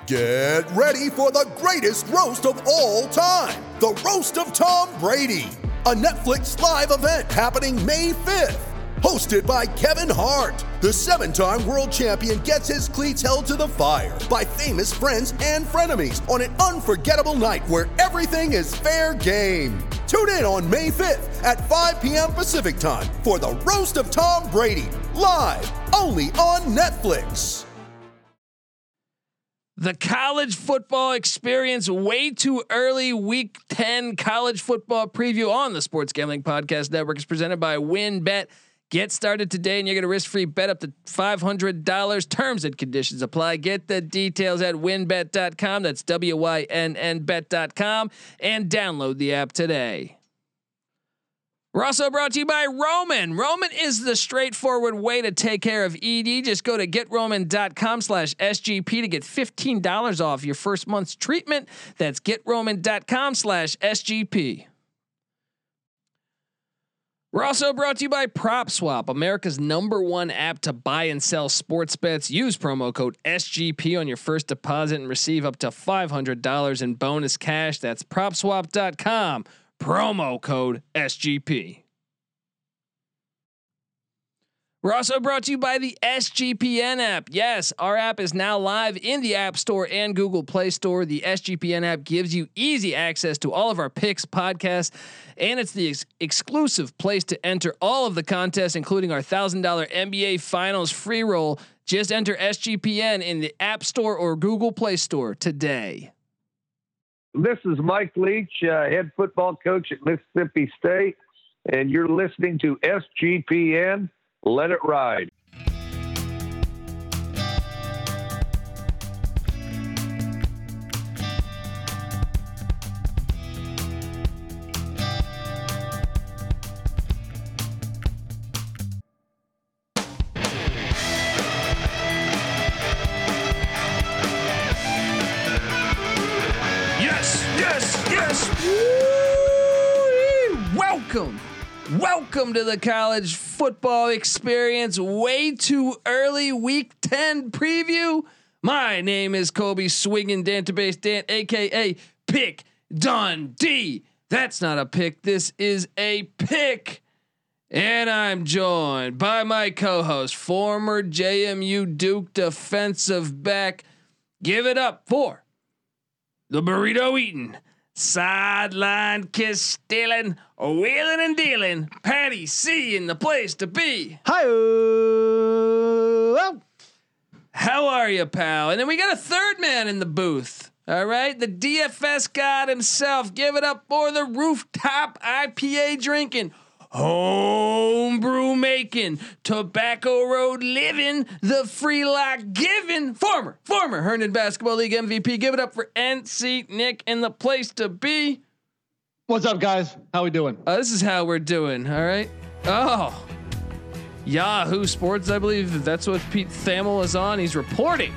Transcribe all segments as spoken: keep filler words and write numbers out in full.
Get ready for the greatest roast of all time, the Roast of Tom Brady, a Netflix live event happening May fifth. Hosted by Kevin Hart, the seven-time world champion gets his cleats held to the fire by famous friends and frenemies on an unforgettable night where everything is fair game. Tune in on May fifth at five p.m. Pacific time for the Roast of Tom Brady, live only on Netflix. The college football experience way too early week ten college football preview on the Sports Gambling Podcast Network is presented by WynnBET. Get started today and you get a risk-free bet up to five hundred dollars. Terms and conditions apply. Get the details at wynn bet dot com. That's W Y N N bet dot com and download the app today. We're also brought to you by Roman. Roman is the straightforward way to take care of E D. Just go to get roman dot com slash S G P to get fifteen dollars off your first month's treatment. That's get roman dot com slash S G P. We're also brought to you by PropSwap, America's number one app to buy and sell sports bets. Use promo code S G P on your first deposit and receive up to five hundred dollars in bonus cash. That's prop swap dot com, promo code S G P. We're also brought to you by the S G P N app. Yes, our app is now live in the App Store and Google Play Store. The S G P N app gives you easy access to all of our picks, podcasts, and it's the ex- exclusive place to enter all of the contests, including our one thousand dollars N B A Finals free roll. Just enter S G P N in the App Store or Google Play Store today. This is Mike Leach, uh, head football coach at Mississippi State, and you're listening to S G P N. Let it ride. Yes, yes, yes. Woo! Welcome. Welcome to the college football experience. Way too early week ten preview. My name is Kobe Swinging Database Dan, aka Pick Dundee. That's not a pick. This is a pick. And I'm joined by my co-host, former J M U Duke defensive back. Give it up for the burrito eating, sideline kiss stealing, wheeling and dealing, Patty C in the place to be. Hi. How are you, pal? And then we got a third man in the booth. All right, the D F S god himself. Give it up for the rooftop I P A drinking, homebrew making, Tobacco Road living, the free lock giving, former former Herndon Basketball League M V P. Give it up for N C Nick in the place to be. What's up, guys? How we doing? Uh, this is how we're doing. All right. Oh, Yahoo Sports, I believe that's what Pete Thamel is on. He's reporting.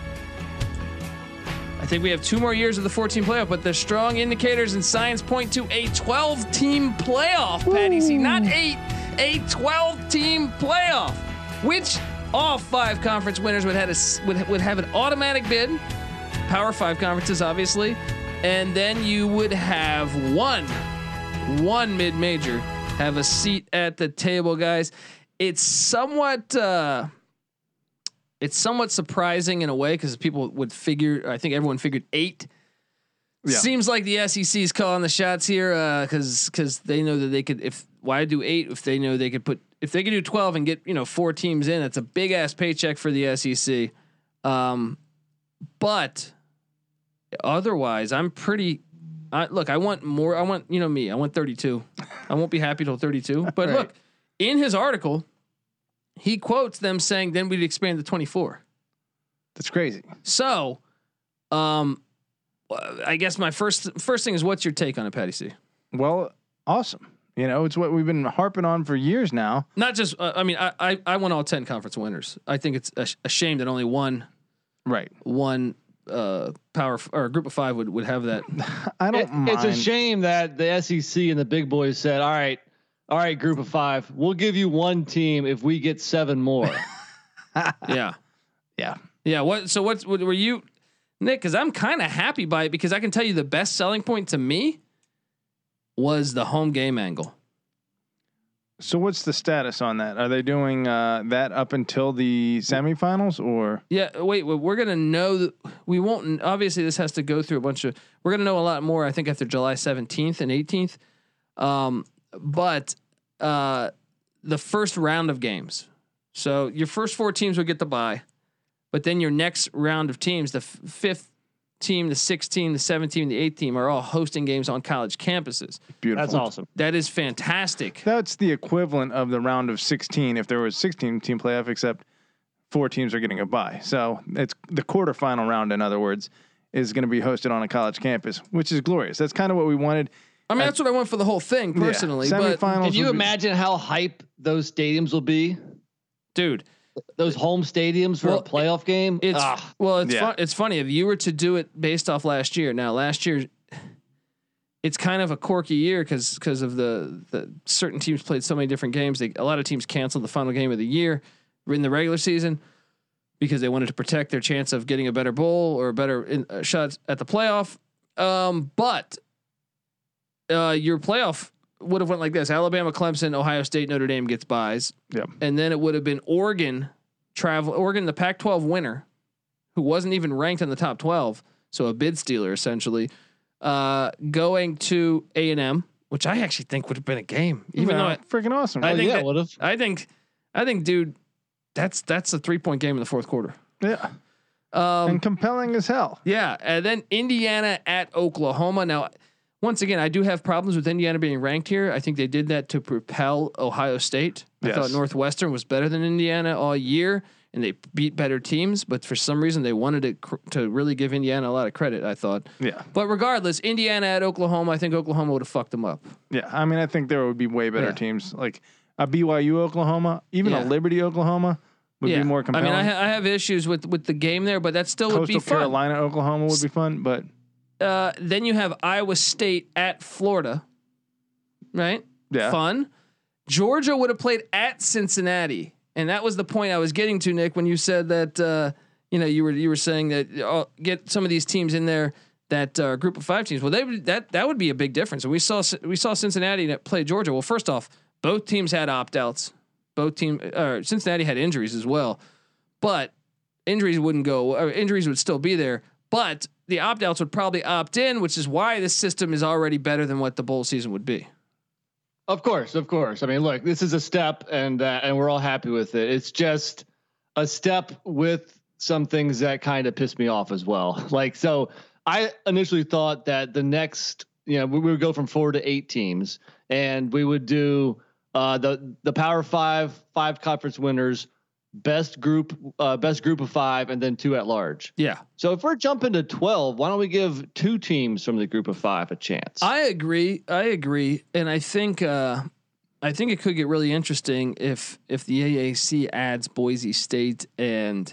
I think we have two more years of the fourteen playoff, but the strong indicators and science point to a twelve team playoff, Patty C, not eight, a twelve team playoff, which all five conference winners would have a, would, would have an automatic bid, Power Five conferences, obviously, and then you would have one, one mid major have a seat at the table, guys. It's somewhat. Uh, It's somewhat surprising in a way because people would figure. I think everyone figured eight. Yeah. Seems like the S E C is calling the shots here because uh, because they know that they could. If why do eight if they know they could put if they could do twelve and get you know four teams in, that's a big ass paycheck for the S E C. Um, but otherwise, I'm pretty. I, look, I want more. I want you know me. I want thirty-two. I won't be happy till thirty-two. But right. Look, in his article, he quotes them saying, then we'd expand to twenty-four. That's crazy. So, um, I guess my first, first thing is what's your take on it, Patty C? Well, awesome. You know, it's what we've been harping on for years now. Not just, uh, I mean, I, I, I want all ten conference winners. I think it's a, a shame that only one, right. One, uh, power f- or a group of five would, would have that. I don't it, mind. It's a shame that the S E C and the big boys said, all right, all right, group of five, we'll give you one team if we get seven more. yeah. Yeah. Yeah. What, so what's, what were you, Nick, because I'm kind of happy by it because I can tell you the best selling point to me was the home game angle. So what's the status on that? Are they doing uh, that up until the semifinals or? Yeah, wait, we're going to know that we won't, obviously this has to go through a bunch of, we're going to know a lot more, I think after July seventeenth and eighteenth. Um, but uh, the first round of games. So your first four teams will get the bye, but then your next round of teams, the f- fifth team, the sixth team, the seventh team, the eighth team are all hosting games on college campuses. Beautiful. That's awesome. That is fantastic. That's the equivalent of the round of sixteen if there was sixteen team playoff, except four teams are getting a bye. So it's the quarterfinal round, in other words, is going to be hosted on a college campus, which is glorious. That's kind of what we wanted. I mean, that's what I want for the whole thing personally. Yeah, but semifinals. Can you imagine how hype those stadiums will be? dude, those home stadiums for well, a playoff game. It's ah. well, it's Yeah. fun, it's funny if you were to do it based off last year. Now, last year, it's kind of a quirky year because because of the the certain teams played so many different games. They, a lot of teams canceled the final game of the year in the regular season because they wanted to protect their chance of getting a better bowl or a better in, uh, shot at the playoff. Um, but uh, your playoff would have went like this: Alabama, Clemson, Ohio State, Notre Dame gets buys. Yep. And then it would have been Oregon travel Oregon, the Pac twelve winner, who wasn't even ranked in the top twelve, so a bid stealer essentially, uh, going to A and M, which I actually think would have been a game, even Yeah, though I, freaking awesome. I Oh, think yeah, that- would have. I think, I think, dude, that's that's a three point game in the fourth quarter. yeah. Um, And compelling as hell. yeah, and then Indiana at Oklahoma. Now, once again, I do have problems with Indiana being ranked here. I think they did that to propel Ohio State. I Yes. thought Northwestern was better than Indiana all year, and they beat better teams. But for some reason, they wanted to cr- to really give Indiana a lot of credit. I thought. Yeah. But regardless, Indiana at Oklahoma. I think Oklahoma would have fucked them up. Yeah. I mean, I think there would be way better Yeah. teams like a B Y U Oklahoma, even Yeah. a Liberty Oklahoma would be more I compelling. mean, I, ha- I have issues with with the game there, but that still would Coastal be fun. Carolina, Oklahoma would be fun, but Uh, then you have Iowa State at Florida, right? yeah. Fun. Georgia would have played at Cincinnati, and that was the point I was getting to, Nick, when you said that uh, you know you were you were saying that uh, get some of these teams in there that uh, group of five teams. Well, they would, that that would be a big difference. And we saw we saw Cincinnati play Georgia. Well, first off, both teams had opt outs. Both team uh, Cincinnati had injuries as well, but injuries wouldn't go. Or injuries would still be there, but the opt outs would probably opt in, which is why this system is already better than what the bowl season would be. Of course, of course. I mean, look, this is a step, and uh, and we're all happy with it. It's just a step with some things that kind of piss me off as well. Like, so I initially thought that the next, you know, we, we would go from four to eight teams, and we would do uh, the the Power Five, five conference winners, best group, uh, best group of five, and then two at large. Yeah. So if we're jumping to twelve, why don't we give two teams from the group of five a chance? I agree. I agree, and I think uh, I think it could get really interesting if if the A A C adds Boise State and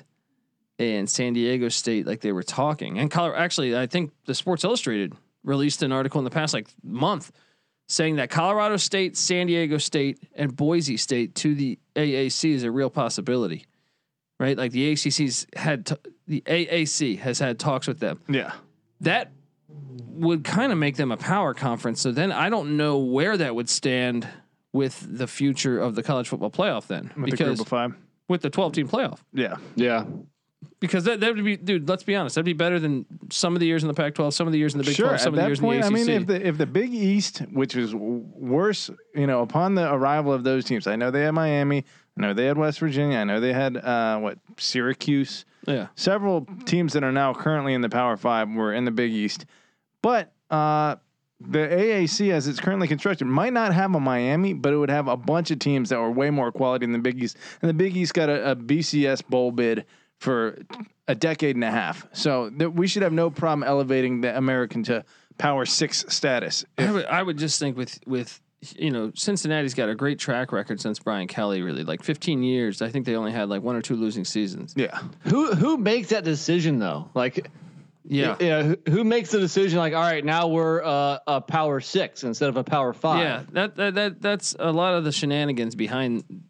and San Diego State like they were talking. And Colorado, actually, I think the Sports Illustrated released an article in the past like month saying that Colorado State, San Diego State, and Boise State to the A A C is a real possibility, right? Like the A C C's had t- the A A C has had talks with them. Yeah. That would kind of make them a power conference. So then I don't know where that would stand with the future of the college football playoff then, With the because group of five. with the twelve team playoff, Yeah. yeah. because that, that would be, dude, let's be honest. That'd be better than some of the years in the Pac twelve, some of the years in the Big Sure. twelve, some At of the that years point, I in the A C C. mean, if the if the Big East, which was w- worse, you know, upon the arrival of those teams, I know they had Miami, I know they had West Virginia, I know they had uh, what Syracuse, yeah. several teams that are now currently in the Power Five were in the Big East, but uh, the A A C, as it's currently constructed, might not have a Miami, but it would have a bunch of teams that were way more quality than the Big East, and the Big East got a, a B C S bowl bid for a decade and a half. So th- we should have no problem elevating the American to Power Six status. I would, I would just think with, with, you know, Cincinnati's got a great track record since Brian Kelly, really like fifteen years. I think they only had like one or two losing seasons. Yeah. Who who makes that decision though? Like, Yeah. yeah. Who, who makes the decision? Like, all right, now we're uh, a power six instead of a power five. Yeah. That, that, that, that's a lot of the shenanigans behind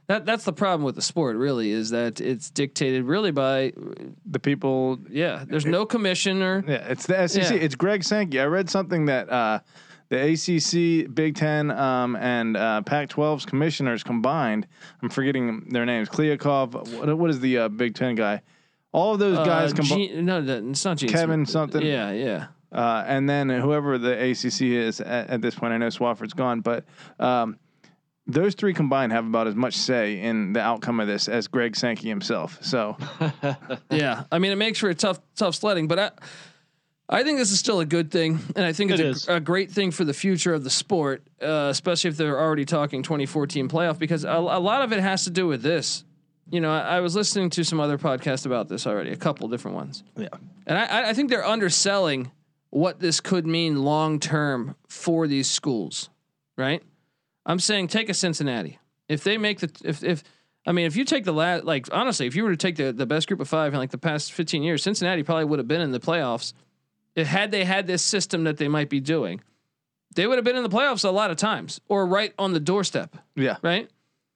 that that's the problem with the sport. Really, is that it's dictated really by the people. Yeah, there's no commissioner. Yeah, it's the S E C. Yeah. It's Greg Sankey. I read something that uh, the A C C, Big Ten, um, and uh, Pac twelve's commissioners combined. I'm forgetting their names. Kliakov. What, what is the uh, Big Ten guy? All of those guys Uh, combined. Gene, no, that- it's not Gene Kevin Smith. something. Yeah, yeah. Uh, and then whoever the A C C is at, at this point, I know Swafford's gone, but um, those three combined have about as much say in the outcome of this as Greg Sankey himself. So, Yeah, I mean, it makes for a tough, tough sledding, but I, I think this is still a good thing, and I think It it's is. a, a great thing for the future of the sport, uh, especially if they're already talking twenty fourteen playoff, because a, a lot of it has to do with this. You know, I, I was listening to some other podcasts about this already, a couple different ones. yeah. And I, I think they're underselling what this could mean long term for these schools, right? I'm saying take a Cincinnati. If they make the if if I mean if you take the last like honestly, if you were to take the, the best group of five in like the past fifteen years, Cincinnati probably would have been in the playoffs. It had they had this system that they might be doing. They would have been in the playoffs a lot of times or right on the doorstep, Yeah. right?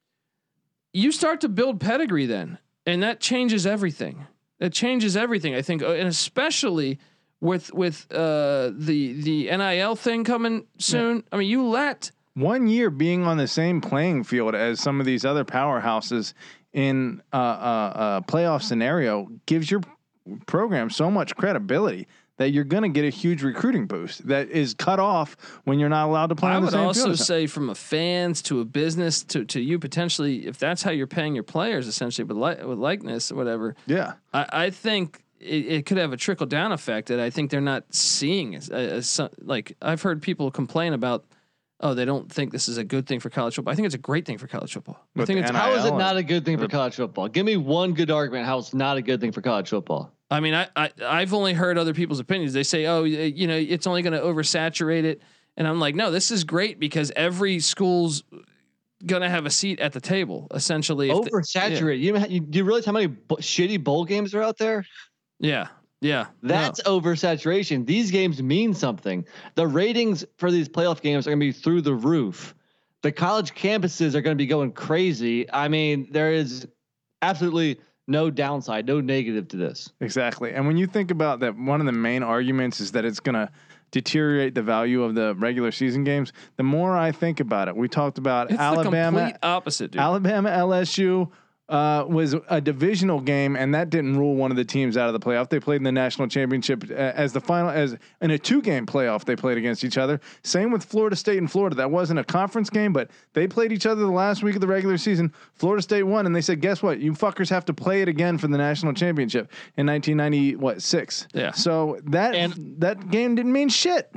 You start to build pedigree then, and that changes everything. That changes everything, I think, and especially with with uh, the the N I L thing coming soon. Yeah. I mean, you let one year being on the same playing field as some of these other powerhouses in a uh, uh, uh, playoff scenario gives your program so much credibility that you're going to get a huge recruiting boost that is cut off when you're not allowed to play I on the would same also field. say from a fans to a business to, to you potentially, if that's how you're paying your players essentially with li- with likeness or whatever. Yeah. I, I think it, it could have a trickle down effect that I think they're not seeing as, as, as like I've heard people complain about, oh, they don't think this is a good thing for college football. I think it's a great thing for college football. I With think it's, N I L How is it and- not a good thing for college football? Give me one good argument how it's not a good thing for college football. I mean, I, I I've only heard other people's opinions. They say, oh, you know, it's only going to oversaturate it, and I'm like, no, this is great because every school's going to have a seat at the table, essentially. if the- Oversaturate. You, you do you realize how many bo- shitty bowl games are out there? yeah, yeah. That's oversaturation. These games mean something. The ratings for these playoff games are going to be through the roof. The college campuses are going to be going crazy. I mean, there is absolutely no downside, no negative to this. Exactly. And when you think about that, one of the main arguments is that it's going to deteriorate the value of the regular season games. The more I think about it, we talked about It's Alabama, the complete opposite, dude. Alabama, L S U uh, was a divisional game, and that didn't rule one of the teams out of the playoff. They played in the national championship uh, as the final, as in a two-game playoff. They played against each other. Same with Florida State and Florida. That wasn't a conference game, but they played each other the last week of the regular season. Florida State won, and they said, "Guess what? You fuckers have to play it again for the national championship in nineteen ninety what six." Yeah. So that And- that game didn't mean shit.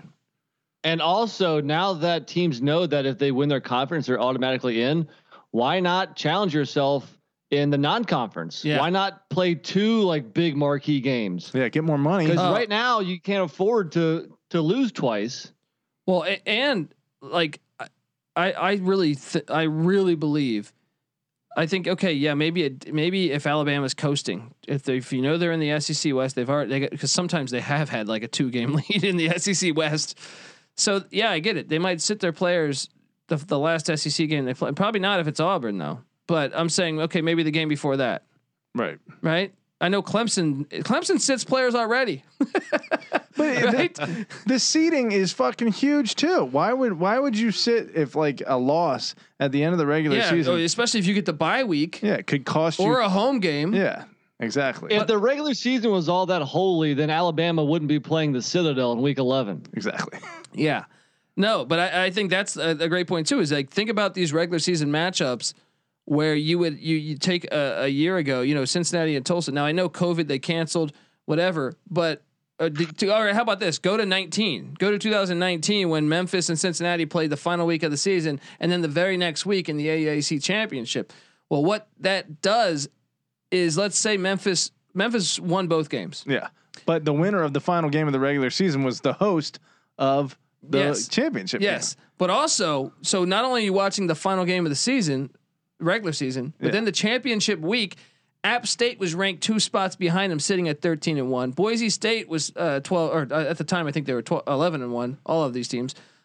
And also, now that teams know that if they win their conference, they're automatically in, why not challenge yourself in the non-conference? Yeah. Why not play two like big marquee games? Yeah, get more money. Because Oh. right now you can't afford to to lose twice. Well, a- and like I, I really, th- I really believe. I think okay, yeah, maybe it, maybe if Alabama's coasting, if they, if you know they're in the S E C West, they've already they because sometimes they have had like a two game lead in the S E C West. So yeah, I get it. They might sit their players the the last S E C game they play. Probably not if it's Auburn though. But I'm saying okay, maybe the game before that, right. right? I know Clemson. Clemson sits players already. But Right? the, the seating is fucking huge too. Why would why would you sit if like a loss at the end of the regular Yeah, season? oh, especially if you get the bye week Yeah, it could cost or you. a home game. Yeah, exactly. If the regular season was all that holy, then Alabama wouldn't be playing the Citadel in week eleven. exactly. Yeah. No, but I, I think that's a, a great point too. Is like think about these regular season matchups where you would you you take a, a year ago, you know, Cincinnati and Tulsa. Now I know COVID they canceled whatever, but uh, to, all right, how about this? Go to nineteen. Go to two thousand nineteen when Memphis and Cincinnati played the final week of the season, and then the very next week in the A A C championship. Well, what that does is let's say Memphis Memphis won both games. Yeah, but the winner of the final game of the regular season was the host of the Yes. championship. Yes, game. but also, so not only are you watching the final game of the season, regular season, but Yeah. then the championship week, App State was ranked two spots behind them, sitting at thirteen and one. Boise State was uh, twelve, or uh, at the time I think they were twelve, eleven and one. All of these teams,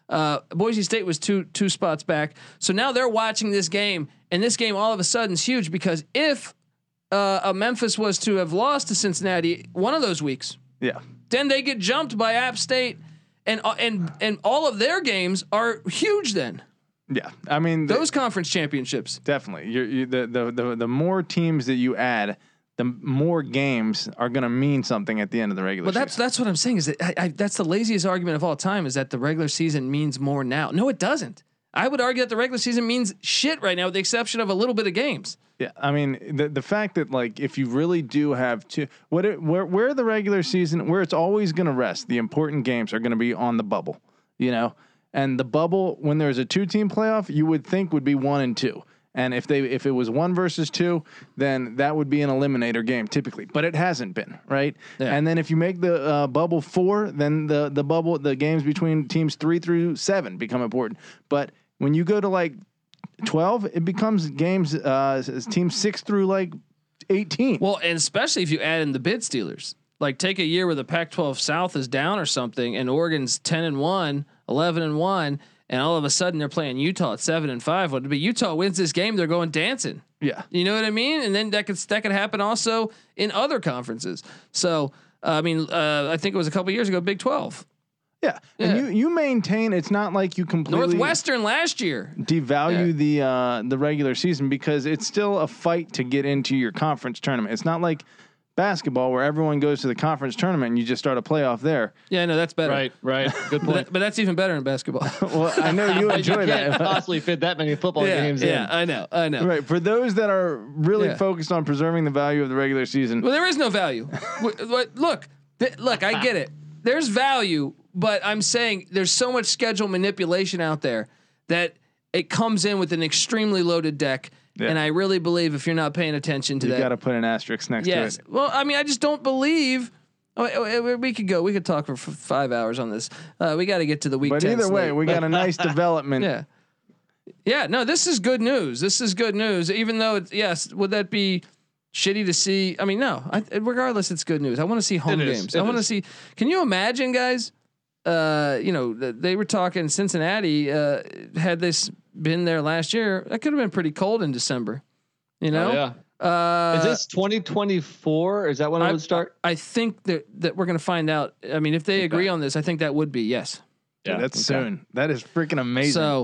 Uh, Boise State was two two spots back, so now they're watching this game, and this game all of a sudden is huge because if uh, a Memphis was to have lost to Cincinnati one of those weeks, yeah, then they get jumped by App State, and uh, and and all of their games are huge. Then yeah, I mean those the, conference championships definitely. You're, you the, the the the more teams that you add, the more games are going to mean something at the end of the regular but season. that's that's what I'm saying is that I, I, that's the laziest argument of all time is that the regular season means more now. No, it doesn't. I would argue that the regular season means shit right now, with the exception of a little bit of games. Yeah, I mean the the fact that like if you really do have to what it, where where the regular season where it's always going to rest, the important games are going to be on the bubble, you know, and the bubble when there's a two team playoff, you would think would be one and two. And if they if it was one versus two, then that would be an eliminator game typically, but it hasn't been, right? Yeah. And then if you make the uh, bubble four, then the the bubble the games between teams three through seven become important. But when you go to like twelve, it becomes games uh, teams six through like eighteen. Well, and especially if you add in the bid stealers, like take a year where the Pac twelve South is down or something, and Oregon's ten and one, eleven and one. And all of a sudden they're playing Utah at seven and five. Would be Utah wins this game, they're going dancing. Yeah, you know what I mean. And then that could that could happen also in other conferences. So uh, I mean, uh, I think it was a couple years ago, Big twelve. Yeah. yeah, and you you maintain it's not like you completely Northwestern last year devalue yeah. the uh, the regular season because it's still a fight to get into your conference tournament. It's not like basketball where everyone goes to the conference tournament and you just start a playoff there. Yeah, no, that's better. Right, right. Good point. but, that, but that's even better in basketball. Well, I know you enjoy you that. Can't possibly fit that many football yeah, games yeah, in. I know, I know. Right. For those that are really Yeah. focused on preserving the value of the regular season. Well, there is no value. Look, th- look, I get it. There's value, but I'm saying there's so much schedule manipulation out there that it comes in with an extremely loaded deck. Yeah. And I really believe if you're not paying attention to you that, you got to put an asterisk next yes. to it. Well, I mean, I just don't believe. Oh, we could go. We could talk for f- five hours on this. Uh, we got to get to the week. But either way, we got a nice development. Yeah. Yeah. No, this is good news. This is good news. Even though it's yes, would that be shitty to see? I mean, no. I, regardless, it's good news. I want to see home it games. Is, I want to see. Can you imagine, guys? Uh, you know, they were talking Cincinnati. Uh, had this been there last year, that could have been pretty cold in December. You know. Oh, yeah. Uh, is this twenty twenty-four? Is that when I, it would start? I think that that we're going to find out. I mean, if they okay. agree on this, I think that would be yes. Yeah, Dude, that's okay. soon. That is freaking amazing. So,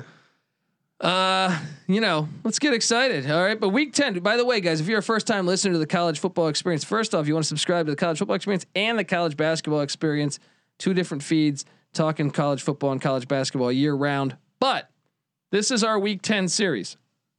uh, you know, let's get excited. All right, but week ten. By the way, guys, if you're a first time listener to the College Football Experience, first off, you want to subscribe to the College Football Experience and the College Basketball Experience, two different feeds talking college football and college basketball year round. But this is our week ten series.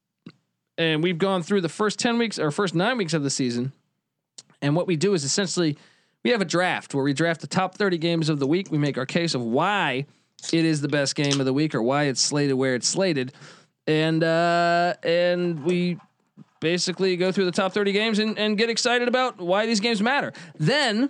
And we've gone through the first ten weeks or first nine weeks of the season. And what we do is essentially we have a draft where we draft the top thirty games of the week. We make our case of why it is the best game of the week or why it's slated where it's slated. And, uh, and we basically go through the top thirty games and, and get excited about why these games matter. Then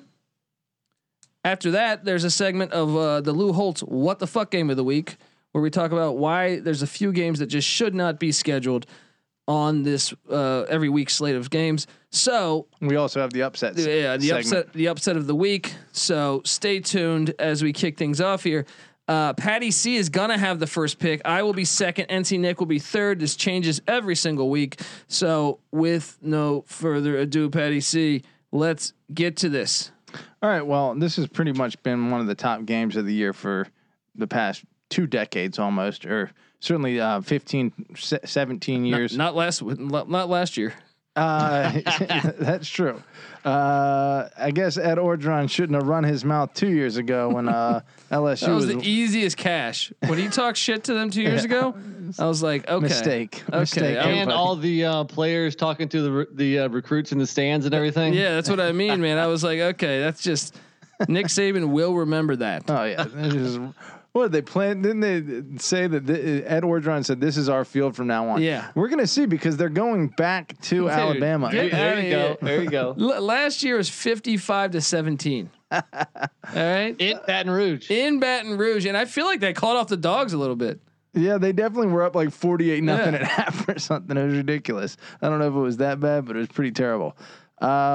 after that, there's a segment of, uh, the Lou Holtz, what the fuck game of the week, where we talk about why there's a few games that just should not be scheduled on this uh, every week slate of games. So we also have the upsets. Yeah, the segment. upset, the upset of the week. So stay tuned as we kick things off here. Uh, Patty C is gonna have the first pick. I will be second. N C Nick will be third. This changes every single week. So with no further ado, Patty C, let's get to this. All right. Well, this has pretty much been one of the top games of the year for the past two decades almost, or certainly uh, fifteen, seventeen years. Not, not last, not last year. Uh, that's true. Uh, I guess Ed Orgeron shouldn't have run his mouth two years ago when uh, L S U that was, was the easiest cash. When he talked shit to them two years ago, I was like, okay, mistake, okay, mistake. And everybody. All the uh, players talking to the the uh, recruits in the stands and everything. Yeah, that's what I mean, man. I was like, okay, that's just Nick Saban will remember that. Oh yeah. What did they plan? Didn't they say that the, Ed Orgeron said this is our field from now on? Yeah, we're gonna see because they're going back to Dude, Alabama. There, there you go. There you go. L- last year was fifty-five to seventeen. All right, in Baton Rouge. In Baton Rouge, and I feel like they caught off the dogs a little bit. Yeah, they definitely were up like forty-eight nothing yeah. at half or something. It was ridiculous. I don't know if it was that bad, but it was pretty terrible. Um,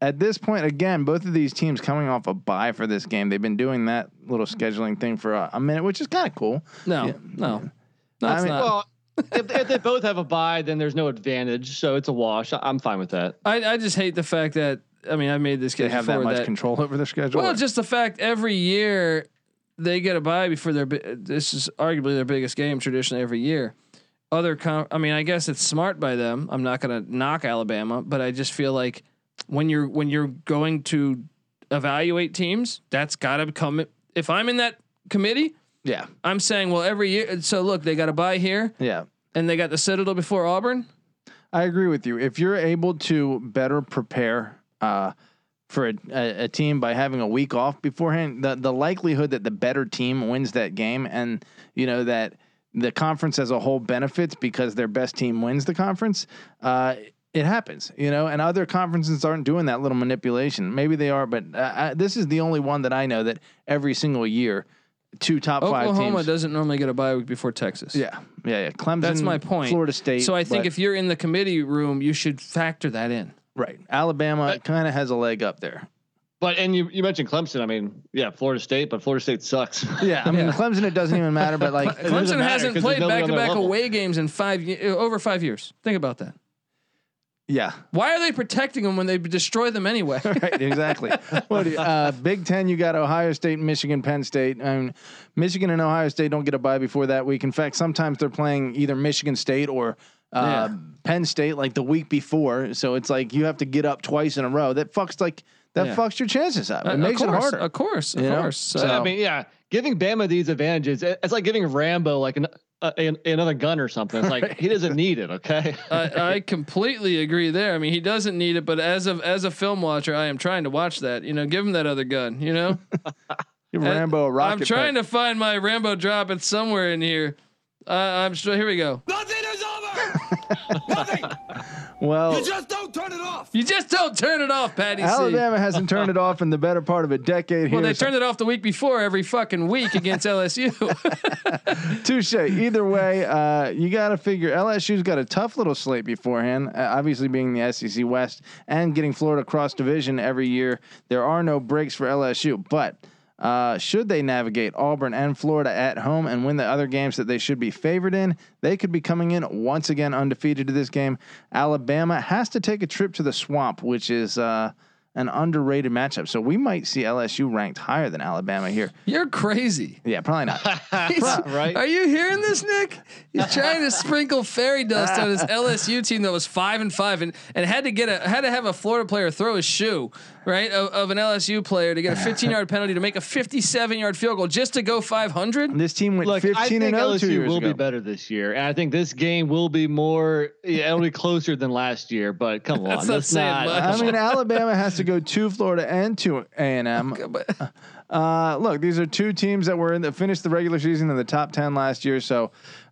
at this point, again, both of these teams coming off a bye for this game. They've been doing that little scheduling thing for a, a minute, which is kind of cool. No, Yeah. no, no, I it's mean, not. Well, if, if they both have a bye, then there's no advantage, so it's a wash. I'm fine with that. I, I just hate the fact that I mean I made this They case have that before much that, control over their schedule. well, just the fact every year they get a bye before their bi- this is arguably their biggest game traditionally every year. Other com- I mean I guess it's smart by them. I'm not going to knock Alabama, but I just feel like when you're when you're going to evaluate teams, that's got to come. If I'm in that committee, yeah, I'm saying, well, every year. So look, they got a bye here, yeah. and they got the Citadel before Auburn. I agree with you. If you're able to better prepare uh, for a, a, a team by having a week off beforehand, the the likelihood that the better team wins that game, and you know that the conference as a whole benefits because their best team wins the conference. Uh, it happens, you know, and other conferences aren't doing that little manipulation. Maybe they are, but uh, I, this is the only one that I know that every single year, two top five Oklahoma teams. doesn't normally get a bye week before Texas. Yeah, yeah, yeah. Clemson. That's my point. Florida State. So I think but- if you're in the committee room, you should factor that in. right, Alabama kind of has a leg up there. But and you, you mentioned Clemson. I mean, yeah, Florida State, but Florida State sucks. Yeah, I mean Yeah. Clemson. It doesn't even matter, but like, It doesn't Clemson matter hasn't 'cause played there's nobody on their back-to-back level. away games in five ye- over five years. Think about that. yeah, Why are they protecting them when they destroy them anyway? right, exactly. What do you, uh, Big Ten? You got Ohio State, Michigan, Penn State. I mean, Michigan and Ohio State don't get a bye before that week. In fact, sometimes they're playing either Michigan State or uh, Yeah. Penn State like the week before. So it's like you have to get up twice in a row. That fucks like that Yeah. fucks your chances up. It Uh, makes of course, it harder. Of course, of You know? course. So, So- I mean, yeah, giving Bama these advantages, it- it's like giving Rambo like an, uh, an another gun or something. It's like he doesn't need it. Okay. I, I completely agree there. I mean, he doesn't need it, but as of as a film watcher, I am trying to watch that. You know, give him that other gun. You know, Give Rambo a rocket. I'm trying to find my Rambo drop. It's somewhere in here. Uh, I'm sure. Here we go. Nothing is over. Nothing. Well, You just don't turn it off. You just don't turn it off, Patty C. Alabama hasn't turned it off in the better part of a decade here. Well, they so- turned it off the week before every fucking week against L S U. Touche. Either way, uh, you got to figure L S U's got a tough little slate beforehand. Uh, obviously, being the S E C West and getting Florida cross division every year, there are no breaks for L S U. But uh, should they navigate Auburn and Florida at home and win the other games that they should be favored in, they could be coming in once again undefeated to this game. Alabama has to take a trip to the Swamp, which is uh, an underrated matchup. So we might see L S U ranked higher than Alabama here. You're crazy. Yeah, probably not. Right. Are you hearing this, Nick? He's trying to sprinkle fairy dust on his L S U team that was five and five and, and had to get a had to have a Florida player throw his shoe, right, of, of an L S U player to get a fifteen yard penalty to make a fifty-seven yard field goal just to go five hundred. This team went Look, I fifteen think and oh L S two U years will ago. be better this year, and I think this game will be more. Yeah, it'll be closer than last year. But come on, That's not let's saying not. much. I mean, Alabama has to go to Florida and to A and M. Uh, look, these are two teams that were in the finished the regular season in the top ten last year. So,